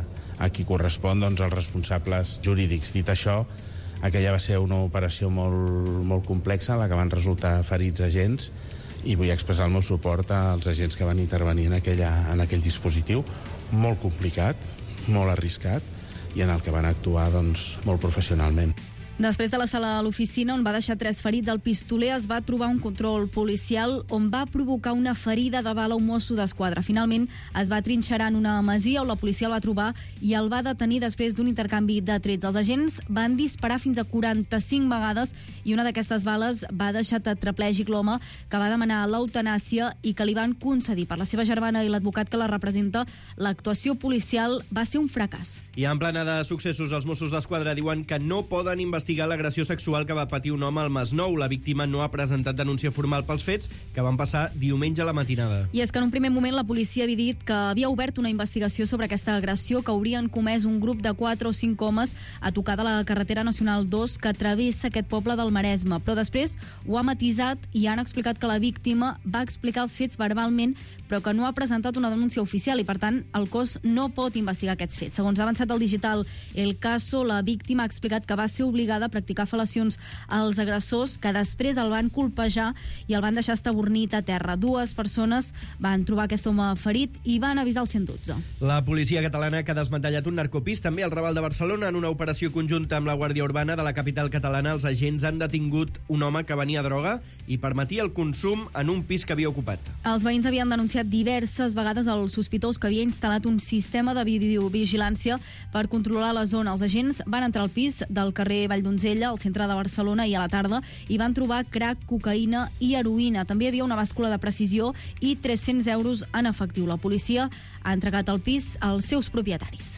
a qui correspon, doncs, als responsables jurídics. Dit això, aquella va ser una operació molt complexa en la que van resultar ferits agents i vull expressar el meu suport als agents que van intervenir en aquell dispositiu molt complicat, molt arriscat i en el que van actuar doncs, molt professionalment. Després de la sala a l'oficina, on va deixar 3 ferits, el pistoler es va trobar un control policial on va provocar una ferida de bala a un mosso d'esquadra. Finalment, es va trinxerar en una masia on la policia el va trobar i el va detenir després d'un intercanvi de trets. Els agents van disparar fins a 45 vegades i una d'aquestes bales va deixar tetraplègic l'home, que va demanar l'eutanàsia i que li van concedir. Per la seva germana i l'advocat que la representa, l'actuació policial va ser un fracàs. I en plana de successos, els Mossos d'Esquadra diuen que no poden investigar l'agressió sexual que va patir un home al Masnou. La víctima no ha presentat denúncia formal pels fets que van passar diumenge a la matinada. I és que en un primer moment la policia havia dit que havia obert una investigació sobre aquesta agressió que haurien comès un grup de 4 o 5 homes a tocar de la carretera nacional 2 que travessa aquest poble del Maresme. Però després ho ha matisat i han explicat que la víctima va explicar els fets verbalment, però que no ha presentat una denúncia oficial i, per tant, el cos no pot investigar aquests fets. Segons ha avançat el digital El Caso, la víctima ha explicat que va ser obligada a practicar fel·lacions als agressors, que després el van colpejar i el van deixar estabornit a terra. 2 persones van trobar aquest home ferit i van avisar el 112. La policia catalana que ha desmantellat un narcopís també al Raval de Barcelona. En una operació conjunta amb la Guàrdia Urbana de la capital catalana, els agents han detingut un home que venia droga i permetia el consum en un pis que havia ocupat. Els veïns havien denunciat diverses vegades el sospitós que havia instal·lat un sistema de videovigilància per controlar la zona. Els agents van entrar al pis del carrer Valldonzella, al centre de Barcelona, i a la tarda hi van trobar crack, cocaïna i heroïna. També hi havia una bàscula de precisió i 300 euros en efectiu. La policia ha entregat el pis als seus propietaris.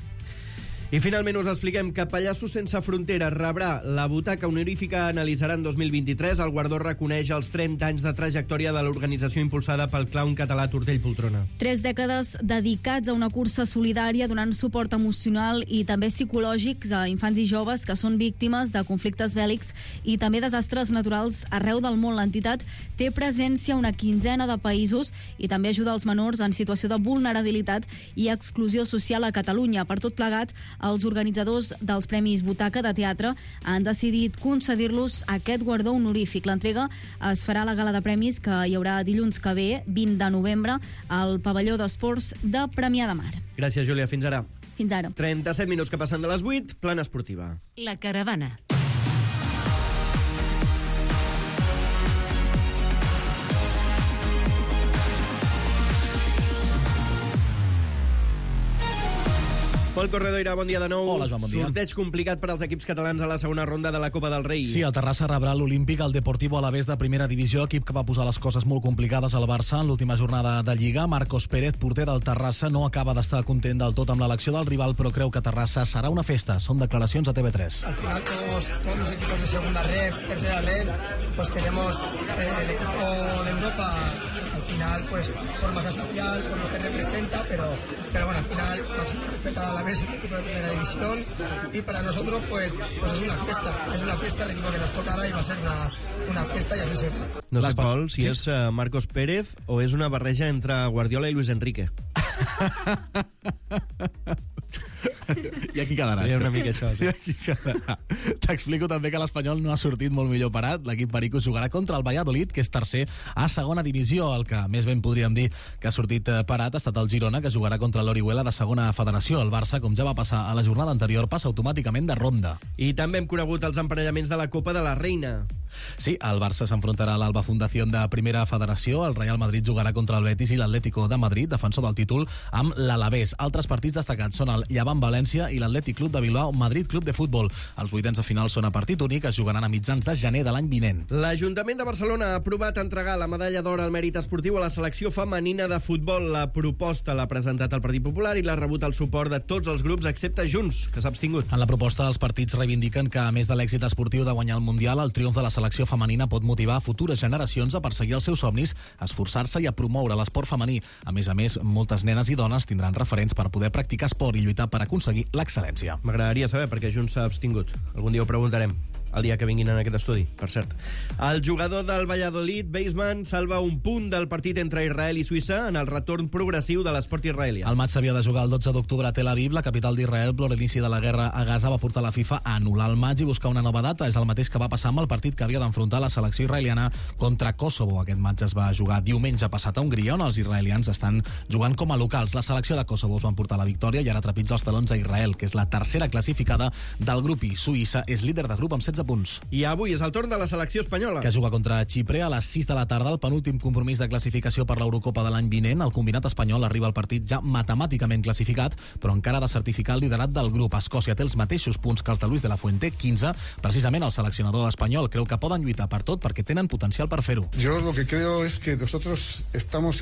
I finalment us expliquem que Pallassos Sense Fronteres rebrà la butaca honorífica Analitzarà en 2023. El guardó reconeix els 30 anys de trajectòria de l'organització impulsada pel clown català Tortell Poltrona. 3 dècades dedicats a una cursa solidària donant suport emocional i també psicològics a infants i joves que són víctimes de conflictes bèl·lics i també desastres naturals arreu del món. L'entitat té presència a una 15ena de països i també ajuda els menors en situació de vulnerabilitat i exclusió social a Catalunya. Per tot plegat, els organitzadors dels Premis Butaca de Teatre han decidit concedir-los aquest guardó honorífic. L'entrega es farà a la gala de premis que hi haurà dilluns que ve, 20 de novembre, al pavelló d'esports de Premià de Mar. Gràcies, Júlia. Fins ara. Fins ara. 37 minuts que passen de les 8, plana esportiva. La caravana. Pol Corredoira, bon dia de nou. Hola, Joan, bon dia. Sorteig complicat per als equips catalans a la segona ronda de la Copa del Rei. Sí, el Terrassa rebrà l'Olímpic, el Deportivo Alavés de primera divisió, equip que va posar les coses molt complicades al Barça en l'última jornada de Lliga. Marcos Pérez, porter del Terrassa, no acaba d'estar content del tot amb l'elecció del rival, però creu que Terrassa serà una festa. Són declaracions a TV3. Al final todos los equipos de segunda red, tercera red, pues queremos el equipo de Europa, al final, pues por masa social, por lo que representa, pero bueno, al final máximo respeto a Alavés, el equipo de primera división, y para nosotros pues es una fiesta el equipo que nos tocará y va a ser una fiesta y así será. No sé, Pol, si és Marcos Pérez o és una barreja entre Guardiola i Luis Enrique. I aquí quedarà. Hi ha una mica això, sí. T'explico també que l'Espanyol no ha sortit molt millor parat. L'equip Perico jugarà contra el Valladolid, que és tercer a segona divisió. El que més ben podríem dir que ha sortit parat ha estat el Girona, que jugarà contra l'Orihuela de segona federació. El Barça, com ja va passar a la jornada anterior, passa automàticament de ronda. I també hem conegut els emparellaments de la Copa de la Reina. Sí, el Barça s'enfrontarà a l'Alba Fundación de Primera Federació, el Real Madrid jugarà contra el Betis i l'Atlético de Madrid, defensor del títol, amb l'Alavés. Altres partits destacats són el Llevant València i l'Atlètic Club de Bilbao Madrid Club de Futbol. Els vuitens de final són a partit únic, es jugaran a mitjans de gener de l'any vinent. L'Ajuntament de Barcelona ha aprovat entregar la medalla d'or al mèrit esportiu a la selecció femenina de futbol. La proposta l'ha presentat el Partit Popular i l'ha rebut el suport de tots els grups, excepte Junts, que s'ha abstingut. En la proposta, els partits reivindiquen que, a més de l'èxit esportiu de guanyar el Mundial, el triomf de la selecció femenina pot motivar futures generacions a perseguir els seus somnis, a esforçar-se i a promoure l'esport femení. A més, moltes nenes i dones tindran referents per poder practicar esport i lluitar per aconseguir l'excel·lència. M'agradaria saber per què Junts s'ha abstingut. Algun dia ho preguntarem, el dia que vinguin en aquest estudi, per cert. El jugador del Valladolid, Weissman, salva un punt del partit entre Israel i Suïssa en el retorn progressiu de l'esport israelià. El maig s'havia de jugar el 12 d'octubre a Tel Aviv, la capital d'Israel, però l'inici de la guerra a Gaza va portar la FIFA a anul·lar el maig i buscar una nova data. És el mateix que va passar amb el partit que havia d'enfrontar la selecció israeliana contra Kosovo. Aquest maig es va jugar diumenge passat a Hongria, on els israelians estan jugant com a locals. La selecció de Kosovo es van portar la victòria i ara trepitja els talons a Israel, que és la tercera classificada del grup I. Suïssa és líder de grup amb 16 punts. I avui és el torn de la selecció espanyola, que juga contra Xipre a les 6 de la tarda, el penúltim compromís de classificació per l'Eurocopa de l'any vinent. El combinat espanyol arriba al partit ja matemàticament classificat, però encara ha de certificar el liderat del grup. Escòcia té els mateixos punts que els de Luis de la Fuente, 15. Precisament el seleccionador espanyol creu que poden lluitar per tot perquè tenen potencial per fer-ho. Yo lo que creo es que nosotros estamos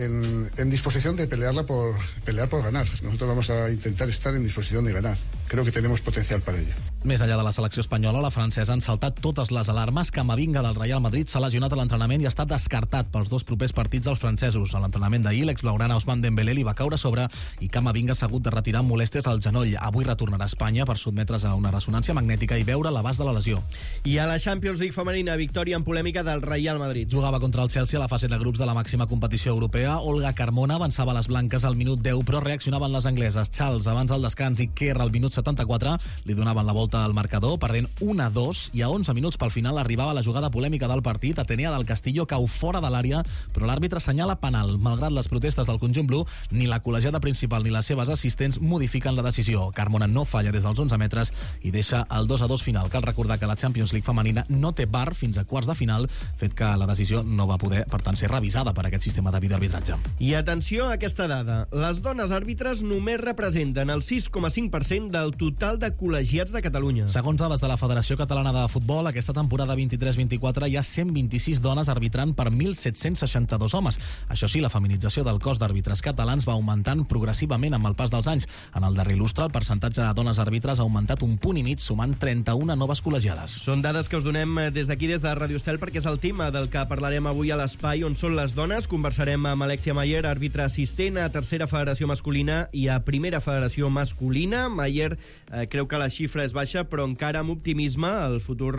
en disposición de pelear por ganar. Nosotros vamos a intentar estar en disposición de ganar. Creo que tenemos potencial para ello. Més enllà de la selecció espanyola, la francesa han saltat totes les alarmes. Camavinga del Real Madrid s'ha lesionat a l'entrenament i ha estat descartat pels dos propers partits dels francesos. A l'entrenament d'ahir, l'exblaugrana Ousmane Dembélé li va caure a sobre i Camavinga s'ha hagut de retirar amb molèsties al genoll. Avui retornarà a Espanya per sotmetre's a una ressonància magnètica i veure l'abast de la lesió. I a la Champions League femenina, victòria en polèmica del Real Madrid. Jugava contra el Chelsea a la fase de grups de la màxima competició europea. Olga Carmona avançava a les blanques al minut 10, però reaccionaven les angleses. Charles abans del descans i Kerr al minut 74 li donaven la volta al marcador, perdent 1-2, i a 11 minuts pel final arribava la jugada polèmica del partit. Atenea del Castillo cau fora de l'àrea, però l'àrbitre assenyala penal. Malgrat les protestes del conjunt blu, ni la col·legiada principal ni les seves assistents modifiquen la decisió. Carmona no falla des dels 11 metres i deixa el 2-2 final. Cal recordar que la Champions League femenina no té VAR fins a quarts de final, fet que la decisió no va poder, per tant, ser revisada per aquest sistema de videoarbitratge. I atenció a aquesta dada. Les dones àrbitres només representen el 6,5% del total de col·legiats de Catalunya. Segons dades de la Federació Catalana de Futbol, aquesta temporada 23-24 hi ha 126 dones arbitrant per 1.762 homes. Això sí, la feminització del cos d'àrbitres catalans va augmentant progressivament amb el pas dels anys. En el darrer lustre, el percentatge de dones àrbitres ha augmentat 1,5 punts, sumant 31 noves col·legiades. Són dades que us donem des d'aquí, des de Radio Estel, perquè és el tema del que parlarem avui a l'espai On són les dones. Conversarem amb Alexia Mayer, àrbitre assistent a Tercera Federació Masculina i a Primera Federació Masculina. Mayer creu que la xifra és baixa, però encara amb optimisme al futur,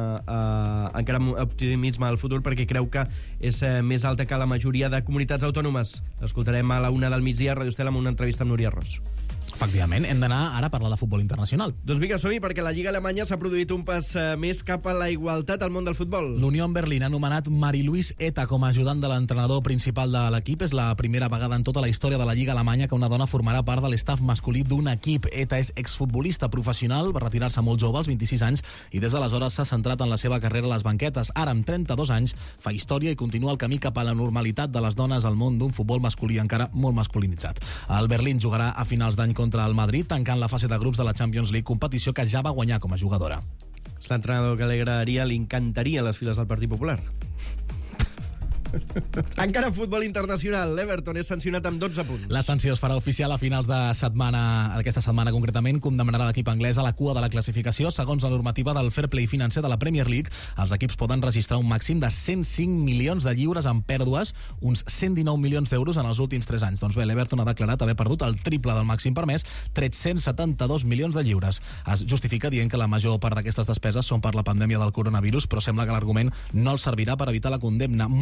perquè creu que és més alta que la majoria de comunitats autònomes. L'escoltarem a la 1 del migdia a Radio Estel amb una entrevista amb Núria Ros. Efectivament, hem d'anar ara a parlar de futbol internacional. Doncs vinga, som-hi, perquè la Lliga Alemanya s'ha produït un pas més cap a la igualtat al món del futbol. L'Unió Berlín ha nomenat Marie-Louise Eta com a ajudant de l'entrenador principal de l'equip. És la primera vegada en tota la història de la Lliga Alemanya que una dona formarà part de l'estaf masculí d'un equip. Eta és exfutbolista professional, va retirar-se molt jove, als 26 anys, i des d'aleshores s'ha centrat en la seva carrera a les banquetes. Ara, amb 32 anys, fa història i continua el camí cap a la normalitat de les dones al món d'un futbol masculí encara molt masculinitzat. El Berlín jugarà a finals d'any contra el Madrid, tancant la fase de grups de la Champions League, competició que ja va guanyar com a jugadora. És l'entrenador que li encantaria les files del Partit Popular. Encara futbol internacional, l'Everton és sancionat amb 12 punts. La sanció es farà oficial a finals de setmana. Aquesta setmana, concretament, condemnarà l'equip anglès a la cua de la classificació. Segons la normativa del fair play financer de la Premier League, els equips poden registrar un màxim de 105 milions de lliures en pèrdues, uns 119 milions d'euros en els últims 3 anys. Doncs bé, l'Everton ha declarat haver perdut el triple del màxim permès, 372 milions de lliures. Es justifica dient que la major part d'aquestes despeses són per la pandèmia del coronavirus, però sembla que l'argument no els servirà per evitar la condemna. Mai a la història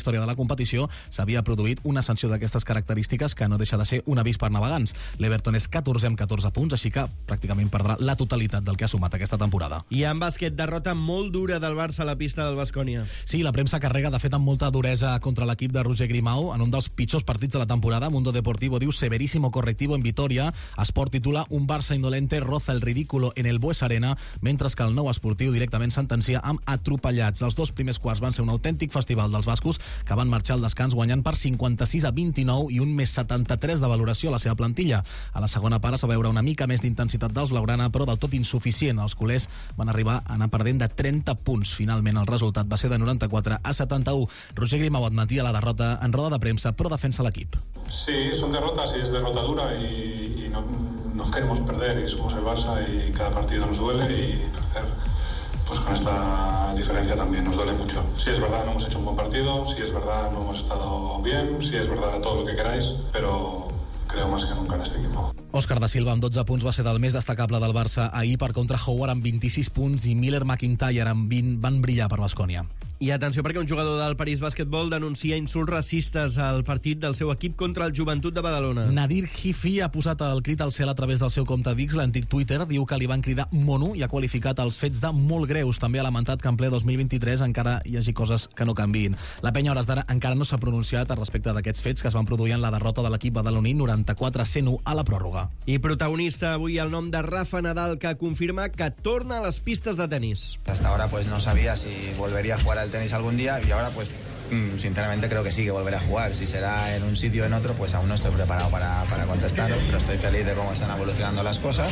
història de la competició s'havia produït una sanció d'aquestes característiques que no deixa de ser un avís per navegants. L'Everton és 14è amb 14 punts, així que pràcticament perdrà la totalitat del que ha sumat aquesta temporada. I en bàsquet, derrota molt dura del Barça a la pista del Baskonia. Sí, la premsa carrega, de fet, amb molta duresa contra l'equip de Roger Grimau en un dels pitjors partits de la temporada. Mundo Deportivo diu severísimo correctivo en Vitoria. Esport titula un Barça indolente roza el ridículo en el Bues Arena, mentre que el Nou Esportiu directament sentencia amb atropellats. Els dos primers quarts van ser un autèntic festival dels bascos que van marxar al descans guanyant per 56-29 i un més 73 de valoració a la seva plantilla. A la segona part es va veure una mica més d'intensitat dels blaugrana, però del tot insuficient. Els culers van arribar a anar perdent de 30 punts. Finalment el resultat va ser de 94-71. Roger Grimau admetia la derrota en roda de premsa, però defensa l'equip. Sí, son derrotas y es derrota dura y no queremos perder y somos el Barça y cada partido nos duele y perder pues con esta diferencia también nos duele mucho. Si es verdad no hemos hecho un buen partido, si es verdad no hemos estado bien, si es verdad todo lo que queráis, pero creo más que nunca en este equipo. Òscar da Silva amb 12 punts va ser del més destacable del Barça ahir. Per contra, Howard amb 26 punts i Miller McIntyre amb 20 van brillar per Baskonia. I atenció, perquè un jugador del París Basquetbol denuncia insults racistes al partit del seu equip contra el Joventut de Badalona. Nadir Hifi ha posat el crit al cel a través del seu compte d'X, l'antic Twitter. Diu que li van cridar mono i ha qualificat els fets de molt greus. També ha lamentat que en ple 2023 encara hi hagi coses que no canviïn. La penya, a hores d'ara, encara no s'ha pronunciat al respecte d'aquests fets que es van produir en la derrota de l'equip badaloní 94-101 a la pròrroga. I protagonista avui el nom de Rafa Nadal, que confirma que torna a les pistes de tenis. Hasta ahora pues no sabía si volvería a jugar al tenis algún día y ahora pues sinceramente creo que sí que volveré a jugar. Si será en un sitio o en otro, pues aún no estoy preparado para contestarlo, pero estoy feliz de cómo están evolucionando las cosas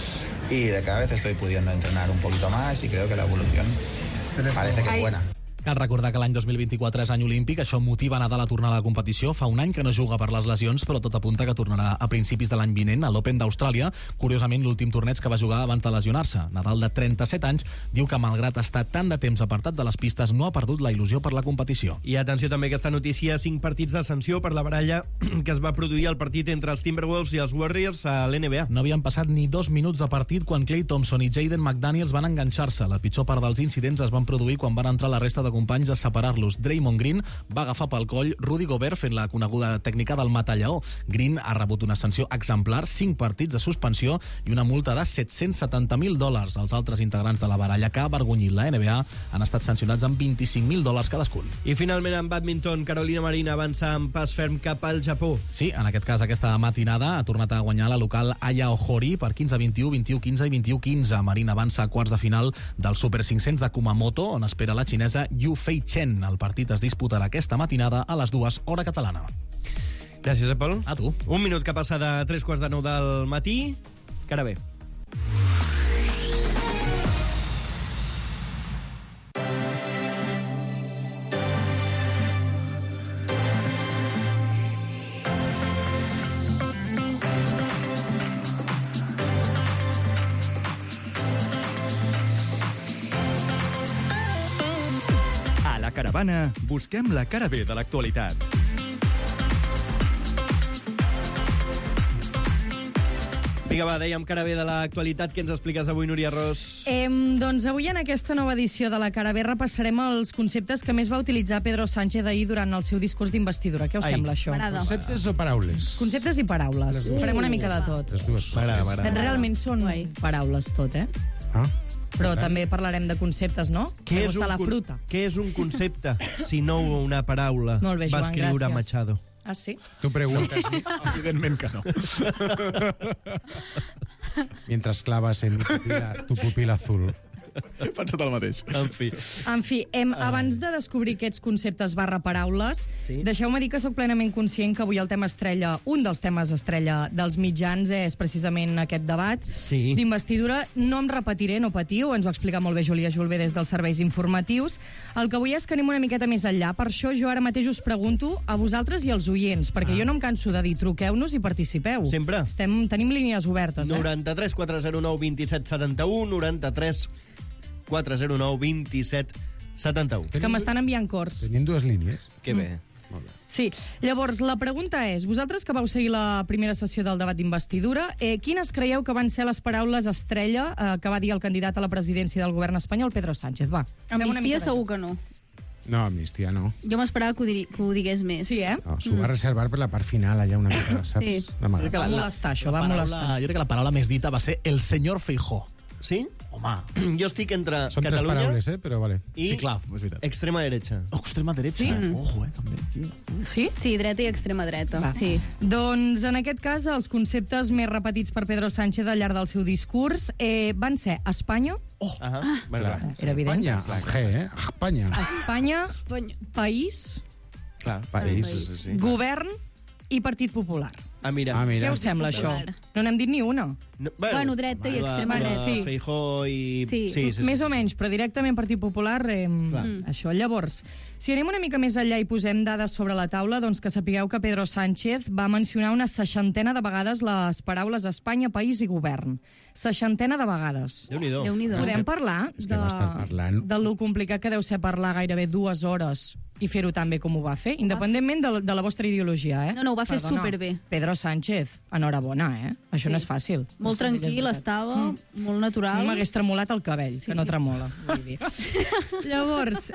y de cada vez estoy pudiendo entrenar un poquito más y creo que la evolución parece que es buena. Cal recordar que l'any 2024 és any olímpic, això motiva Nadal a tornar a la competició. Fa un any que no juga per les lesions, però tot apunta que tornarà a principis de l'any vinent a l'Open d'Austràlia, curiosament l'últim torneig que va jugar abans de lesionar-se. Nadal, de 37 anys, diu que malgrat estar tant de temps apartat de les pistes, no ha perdut la il·lusió per la competició. I atenció també a aquesta notícia, 5 partits de sanció per la baralla que es va produir al partit entre els Timberwolves i els Warriors a l'NBA. No havien passat ni 2 minuts de partit quan Klay Thompson i Jaden McDaniels van enganxar-se. La pitjor part dels incidents es van produir quan van entrar la resta de companys a separar-los. Draymond Green va agafar pel coll Rudy Gobert fent la coneguda tècnica del matallaó. Green ha rebut una sanció exemplar, 5 partits de suspensió i una multa de $770.000. Els altres integrants de la baralla que ha avergonyit la NBA han estat sancionats amb $25.000 cadascun. I finalment en badminton, Carolina Marín avança amb pas ferm cap al Japó. Sí, en aquest cas aquesta matinada ha tornat a guanyar la local Aya Ohori per 15-21, 21-15 i 21-15. Marín avança a quarts de final del Super 500 de Kumamoto, on espera la xinesa Yu Fei Chen. El partit es disputarà aquesta matinada a les 2 hora catalana. Gràcies, Pol. A tu. Un minut que passa de 3:45 del matí. Que ara bé. Caravana, busquem la cara B de l'actualitat. Vinga, va, dèiem cara B de l'actualitat. Què ens expliques avui, Núria Ros? Doncs avui en aquesta nova edició de la cara B repassarem els conceptes que més va utilitzar Pedro Sánchez ahir durant el seu discurs d'investidura. Què us sembla, això? Conceptes o paraules? Conceptes i paraules. Farem una mica de tot. Les dues coses. Realment són paraules tot, eh? Ah. Però també parlarem de conceptes, no? Què és la fruta. Què és un concepte, si no una paraula? Molt bé, Joan, va escriure gràcies. Machado. Ah, sí? Tu preguntes. Evidentment que no. Mientras clavas en tu pupila azul. He pensat el mateix. En fi, abans de descobrir aquests conceptes /paraules, deixeu-me dir que sóc plenament conscient que avui el tema estrella, un dels temes estrella dels mitjans és precisament aquest debat d'investidura. No em repetiré, no patiu, ens ho explica molt bé Júlia Julbé des dels serveis informatius. El que vull és que anem una miqueta més enllà. Per això jo ara mateix us pregunto a vosaltres i als oients, perquè jo no em canso de dir truqueu-nos i participeu. Sempre. Tenim línies obertes, 93 409 27 71, 93 409 27 71. És que m'estan enviant cors. Tenim 2 línies. Que bé. Molt bé. Sí, llavors la pregunta és, vosaltres que vau seguir la primera sessió del debat d'investidura, quines creieu que van ser les paraules estrella que va dir el candidat a la presidència del govern espanyol, Pedro Sánchez? Va. Amnistia segur que no. No, amnistia no. Jo m'esperava que ho digués més. Sí, No, s'ho va reservar per la part final, allà una mica, saps? Sí. D'amagat. Va molestar, això, va molestar. Jo crec que la paraula més dita va ser el senyor Feijó. Sí? Home. Jo estic entre Són tres Catalunya paraules, però vale. i Sí, clar, és veritat. extrema derecha. Extrema derecha. Sí? Ojo, també. Sí? Sí, dreta i extrema dreta. Va. Sí. Doncs, en aquest cas, els conceptes més repetits per Pedro Sánchez al llarg del seu discurs van ser Espanya, Clar. era evident. Espanya, amb G, Espanya. Espanya, país, Clar. País. govern i Partit Popular. Ah, mira. Què us sembla, això? No n'hem dit ni una. No, Bueno, dreta i extrema dreta. Sí. Feijó i... Sí. Més o menys, però directament Partit Popular, això. Llavors, si anem una mica més enllà i posem dades sobre la taula, doncs que sapigueu que Pedro Sánchez va mencionar una 60ena de vegades les paraules Espanya, país i govern. 60ena de vegades. Déu-n'hi-do. Podem parlar que va estar parlant. de lo complicat que deu ser parlar gairebé 2 hores i fer-ho tan bé com ho va fer, independentment de la vostra ideologia, eh? No, ho va fer Perdona. superbé. Pedro Sánchez, enhorabona, eh? Això no és fàcil. Molt tranquil, estava, molt natural. M'hagués tremolat el cabell, que no tremola. Vull dir. Llavors,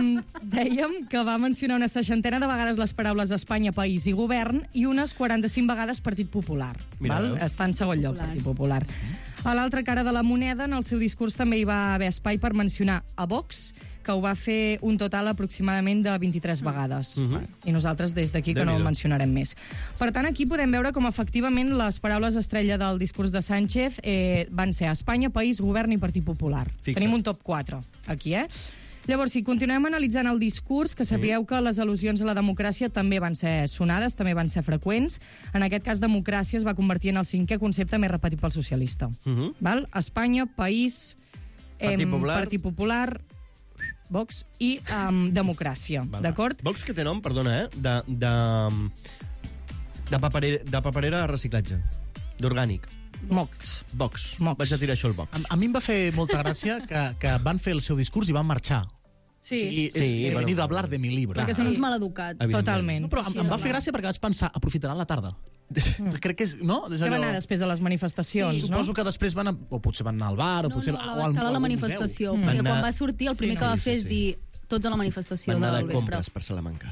dèiem que va mencionar una 60ena de vegades les paraules Espanya, país i govern i unes 45 vegades Partit Popular. Mira, Val? veus? Està en segon lloc, Partit Popular. A l'altra cara de la moneda, en el seu discurs també hi va haver espai per mencionar a Vox, que ho va fer un total aproximadament de 23 vegades. I nosaltres des d'aquí que no el Déu-n'hi-do. mencionarem més. Per tant, aquí podem veure com efectivament les paraules estrella del discurs de Sánchez van ser Espanya, país, govern i Partit Popular. Fixa't. Tenim un top 4 aquí, eh? Llavors, si continuem analitzant el discurs, que sapigueu que les al·lusions a la democràcia també van ser sonades, també van ser freqüents. En aquest cas, democràcia es va convertir en el 5è concepte més repetit pel socialista. Val? Espanya, país, Partit Popular, Vox i democràcia. D'acord? Vox que té nom, perdona, de paperera de reciclatge. D'orgànic. Vox. Vox. Vaig a tirar això al Vox. A mi em va fer molta gràcia que van fer el seu discurs i van marxar. Sí. He venido a hablar de mi libro. Perquè són uns maleducats. Totalment. No, però em va fer gràcia perquè vaig pensar, aprofitaran la tarda. Crec que és... No? És Què va allò... anar després de les manifestacions, no? Suposo que després van... O potser van anar al bar, o potser... No, va estar a la manifestació. Perquè quan va sortir, el primer que va fer és dir tots a la manifestació Van anar del de vespre. compres per Salamanca.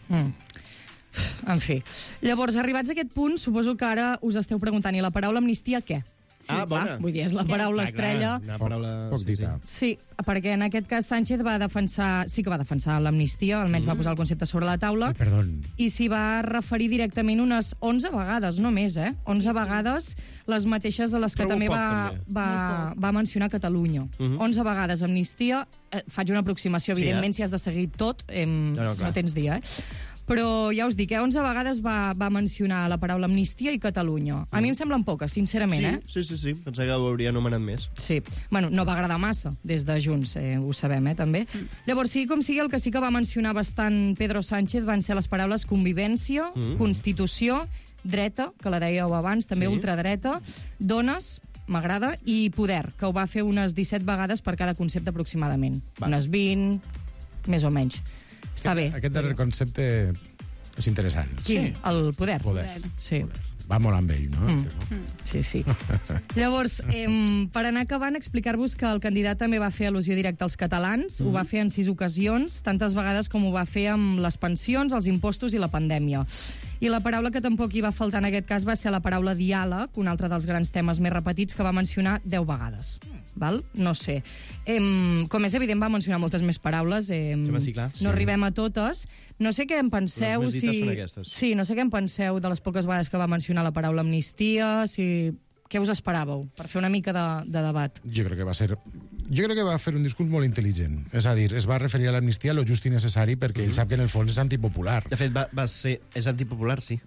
En fi. Llavors, arribats a aquest punt, suposo que ara us esteu preguntant, i la paraula amnistia què? Sí. Bona. Vull dir, és la paraula estrella. Una paraula... Poc dita. Sí, perquè en aquest cas Sánchez va defensar, sí que va defensar l'amnistia, almenys va posar el concepte sobre la taula, Perdó. i s'hi va referir directament unes 11 vegades, no més, 11 vegades, les mateixes a les que Trobo també poc, va mencionar Catalunya. 11 vegades amnistia, faig una aproximació, Sí, evidentment, si has de seguir tot, no, clar. no tens dia, Però ja us dic, 11 vegades va mencionar la paraula amnistia i Catalunya. A mi em semblen poques, sincerament, Sí. Pensava que ho hauria anomenat més. Sí. Bueno, no va agradar massa des de Junts, ho sabem, també. Llavors, sigui com sigui, el que sí que va mencionar bastant Pedro Sánchez van ser les paraules convivència, constitució, dreta, que la dèieu abans, també ultradreta, dones, m'agrada, i poder, que ho va fer unes 17 vegades per cada concepte aproximadament. Unes 20, més o menys. Està bé. Aquest darrer concepte és interessant. Quin? El poder. Poder. Sí. Va molt amb ell, no? Sí. Llavors, per anar acabant, explicar-vos que el candidat també va fer al·lusió directa als catalans, ho va fer en 6 ocasions, tantes vegades com ho va fer amb les pensions, els impostos i la pandèmia. I la paraula que tampoc hi va faltar en aquest cas va ser la paraula diàleg, un altre dels grans temes més repetits, que va mencionar 10 vegades. Val? No sé. Com és evident, va mencionar moltes més paraules. Sí, clar. No arribem a totes. No sé què en penseu. Les més dites són aquestes. Sí, no sé què en penseu de les poques vegades que va mencionar la paraula amnistia, què us esperàveu per fer una mica de debat? Jo crec que va fer un discurs molt intel·ligent. És a dir, es va referir a l'amnistia lo just i necessari perquè ell sap que en el fons és antipopular. De fet, és antipopular, sí.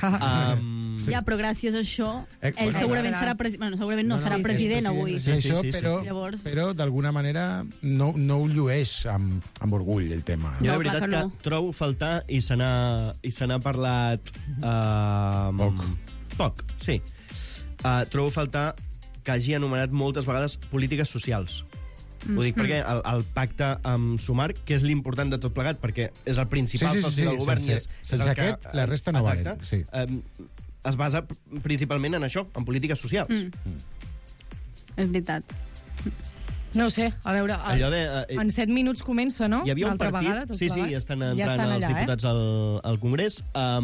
Sí. Ja, però gràcies a això, ell segurament serà president. Bueno, segurament no, serà president avui. És això, però d'alguna manera no ho llueix amb orgull, el tema. Jo, la veritat, que trobo faltar, i se n'ha parlat... Poc, sí. Trobo faltar que hagi anomenat moltes vegades polítiques socials. Ho dic perquè el pacte amb Sumar, que és l'important de tot plegat, perquè és el principal soci del govern. Sense aquest, la resta no valen. Sí. Es basa principalment en això, en polítiques socials. És veritat. No ho sé, a veure, en 7 minuts comença, no? Hi havia un Altra partit, vegada, tot sí, plegat. estan Ja entrant estan els allà, diputats al Congrés.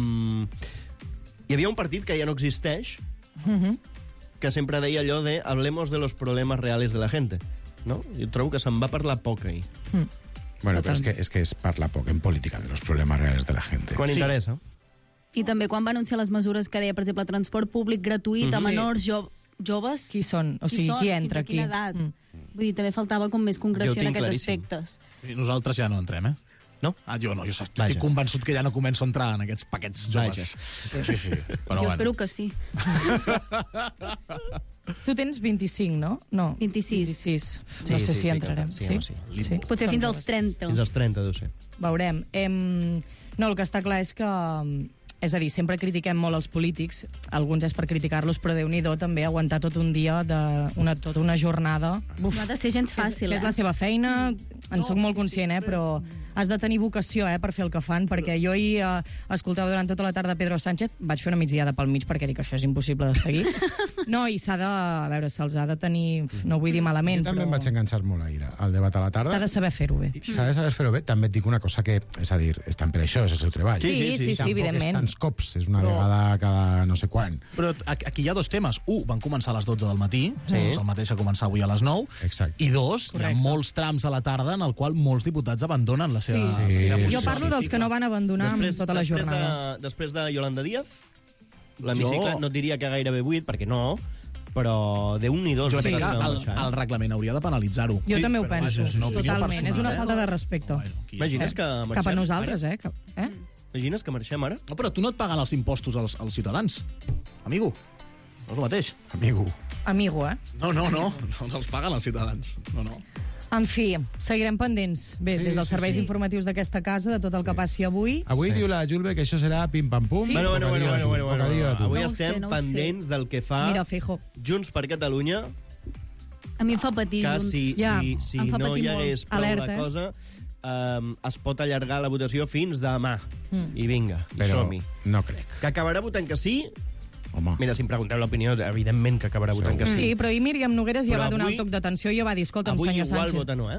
Hi havia un partit que ja no existeix, que sempre deia allò de hablemos de los problemas reales de la gente, no? Jo trobo que se'n va parlar poc ahir. Bueno, però és que es parla poc en política de los problemas reales de la gente. Quan interessa. I també quan va anunciar les mesures que deia, per exemple, transport públic gratuït a menors joves... Qui són? O sigui, qui entra aquí? Fins a quina edat? Vull dir, també faltava com més concreció en aquests aspectes. I nosaltres ja no entrem, No? Jo no, jo estic convençut que ja no començo a entrar en aquests paquets joves. Sí. Però jo espero que sí. Tu tens 25, no? No. 26. No sé si entrarem. Sí? Potser fins als 30. Fins als 30, deu ser. Veurem. No, el que està clar és que... És a dir, sempre critiquem molt els polítics, alguns és per criticar-los, però Déu-n'hi-do també aguantar tot un dia, tota una jornada. No ha de ser gens fàcil, que és la seva feina, en soc molt conscient, però has de tenir vocació per fer el que fan, perquè jo ahir escoltava durant tota la tarda Pedro Sánchez, vaig fer una migdiada pel mig perquè dic que això és impossible de seguir. No, i s'ha de... A veure, se'ls ha de tenir... No vull dir malament, jo també em vaig enganxar molt ahir al debat a la tarda. S'ha de saber fer-ho bé. S'ha de saber fer-ho bé. També et dic una cosa que, és a dir, estan per això, és el seu treball. Sí, evidentment. Tampoc és tants cops, és una vegada cada no sé quan. Però aquí hi ha dos temes. Van començar a les 12 del matí, el mateix a començar avui a les 9, i dos, hi ha molts trams a la tarda en el qual molts diputats abandonen la seva... Jo parlo dels que no van abandonar tota la jornada. Després de Yolanda Díaz, l'hemicicle no et diria que gairebé buit, perquè no, però Déu-n'hi-do. Jo crec que el reglament hauria de penalitzar-ho. Jo també ho penso, totalment. És una falta de respecte. Imagines que marxem... Cap a nosaltres, Imagines que marxem ara? No, però tu no et paguen els impostos als ciutadans. Amigo, no és el mateix. Amigo, No els paguen els ciutadans. No. En fi, seguirem pendents. Bé, des dels serveis informatius d'aquesta casa, de tot el que passi avui. Avui diu la Julbe que això serà pim-pam-pum. Bueno. Avui estem pendents del que fa Junts per Catalunya. A mi em fa patir, Junts. Que si no hi hagués prou la cosa, es pot allargar la votació fins demà. I vinga, som-hi. No crec. Que acabarà votant que sí... Home. Mira, si em pregunteu l'opinió, evidentment que acabarà votant que sí. Sí, però ahir Míriam Nogueres ja va donar el toc d'atenció i ja va dir, escolta'm, senyor Sánchez... Avui igual vota no,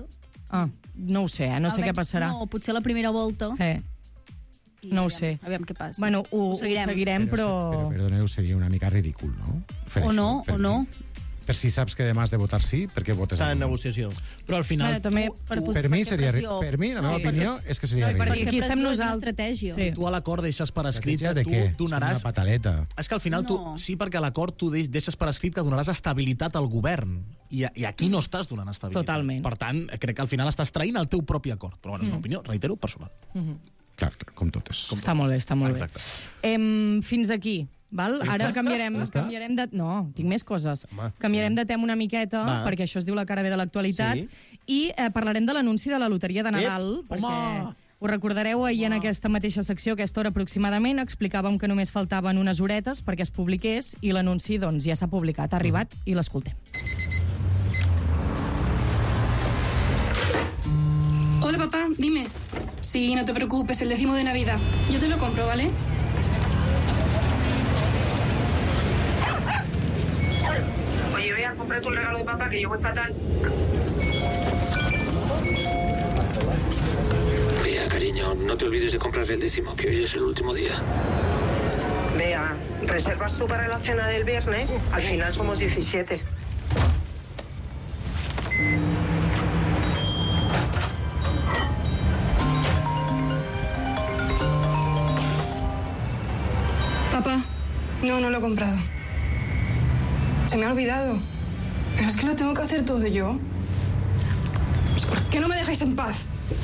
no ho sé, no sé què passarà. No, potser la primera volta. No ho sé. Aviam què passa. Bueno, ho seguirem, però... Però, perdoneu, seria una mica ridícul, no? O no. Per si saps que demà has de votar sí, per què votes Està en negociació. Però al final... Per mi seria... Per mi, la meva opinió, és que seria ridícul. Perquè aquí estem nosaltres. Tu a l'acord deixes per escrit que tu donaràs... Una pataleta. És que al final tu... Sí, perquè a l'acord tu deixes per escrit que donaràs estabilitat al govern. I aquí no estàs donant estabilitat. Totalment. Per tant, crec que al final estàs traint el teu propi acord. Però bueno, és una opinió, reitero, personal. Clar, com totes. Està molt bé. Fins aquí. Val? Ara canviarem de... No, tinc més coses. Canviarem de tema una miqueta, perquè això es diu la cara B de l'actualitat, i parlarem de l'anunci de la loteria de Nadal, perquè ho recordareu ahir en aquesta mateixa secció, a aquesta hora aproximadament, explicàvem que només faltaven unes horetes perquè es publiqués, i l'anunci doncs, ja s'ha publicat, ha arribat, i l'escoltem. Hola, papá, dime. Sí, no te preocupes, el décimo de Navidad. Yo te lo compro, ¿vale? Oye, vea, cómprate un regalo de papá, que yo voy fatal. Vea, cariño, no te olvides de comprar el décimo, que hoy es el último día. Vea, ¿reservas tú para la cena del viernes? Al final somos 17. Papá, no lo he comprado. Se me ha olvidado. Pero es que lo tengo que hacer todo yo. ¿Por qué no me dejáis en paz?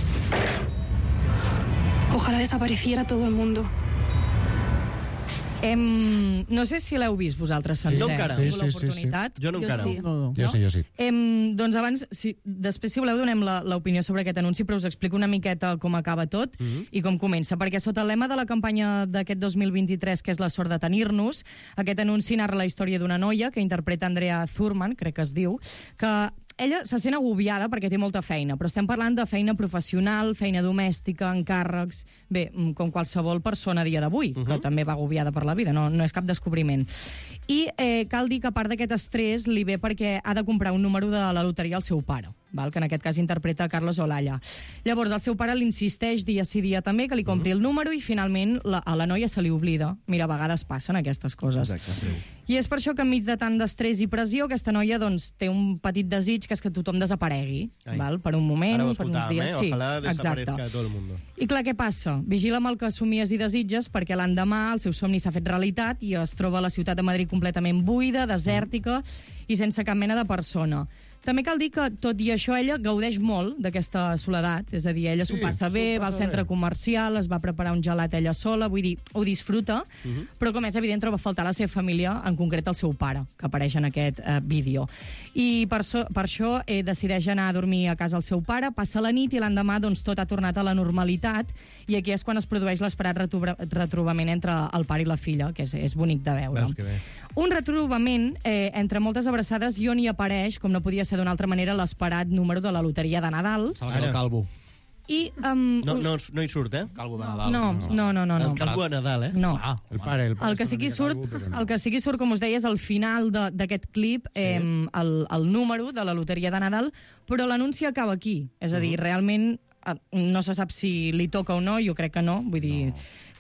Ojalá desapareciera todo el mundo. No sé si l'heu vist vosaltres sencer. Jo encara. Sí. Jo no encara. Jo sí. Doncs abans, després, si voleu, donem l'opinió sobre aquest anunci, però us explico una miqueta com acaba tot i com comença, perquè sota el lema de la campanya d'aquest 2023, que és la sort de tenir-nos, aquest anunci narra la història d'una noia que interpreta Andrea Thurman, crec que es diu, que ella se sent agobiada perquè té molta feina, però estem parlant de feina professional, feina domèstica, encàrrecs... Bé, com qualsevol persona a dia d'avui, que també va agobiada per la vida, no és cap descobriment. I cal dir que a part d'aquest estrès li ve perquè ha de comprar un número de la loteria al seu pare, que en aquest cas interpreta Carlos Olalla. Llavors, el seu pare l'insisteix dia sí dia també que li compri el número i finalment a la noia se li oblida. Mira, a vegades passen aquestes coses. Exacte. I és per això que enmig de tant d'estrès i pressió aquesta noia té un petit desig que és que tothom desaparegui, per un moment, per uns dies. Ojalà desaparezca todo el mundo. I clar, què passa? Vigila amb el que somies i desitges perquè l'endemà el seu somni s'ha fet realitat i es troba a la ciutat de Madrid completament buida, desèrtica i sense cap mena de persona. També cal dir que, tot i això, ella gaudeix molt d'aquesta soledat, és a dir, ella s'ho passa bé, va al centre comercial, es va preparar un gelat ella sola, vull dir, ho disfruta, però com és evident troba a faltar la seva família, en concret el seu pare, que apareix en aquest vídeo. I per això decideix anar a dormir a casa el seu pare, passa la nit i l'endemà tot ha tornat a la normalitat i aquí és quan es produeix l'esperat retrobament entre el pare i la filla, que és bonic de veure. Veus que bé. Un retrobament entre moltes abraçades i on hi apareix, com no podia ser d'una altra manera, l'esperat número de la loteria de Nadal. El Calvo. I, no hi surt, Calvo de Nadal. No. El Calvo de Nadal, No. El pare El que sí que surt, com us deia, és al final d'aquest clip, el número de la loteria de Nadal, però l'anunci acaba aquí. És a dir, realment no se sap si li toca o no, jo crec que no, vull dir...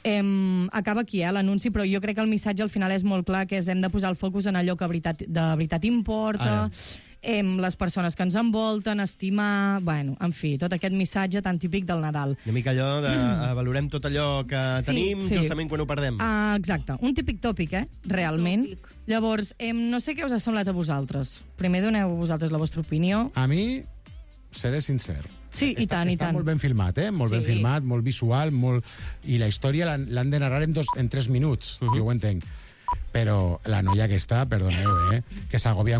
acaba aquí, l'anunci, però jo crec que el missatge al final és molt clar, que és hem de posar el focus en allò que de veritat importa, les persones que ens envolten, estimar... Bueno, en fi, tot aquest missatge tan típic del Nadal. Una mica allò de valorem tot allò que tenim justament quan ho perdem. Exacte, un típic tòpic, realment. Llavors, no sé què us ha semblat a vosaltres. Primer doneu vosaltres la vostra opinió. A mi, seré sincer. Sí, i tant. Està molt ben filmat, molt ben filmat, molt visual, i la història l'han de narrar en 3 minuts, jo ho entenc. Però la noia aquesta, perdoneu, que s'agobia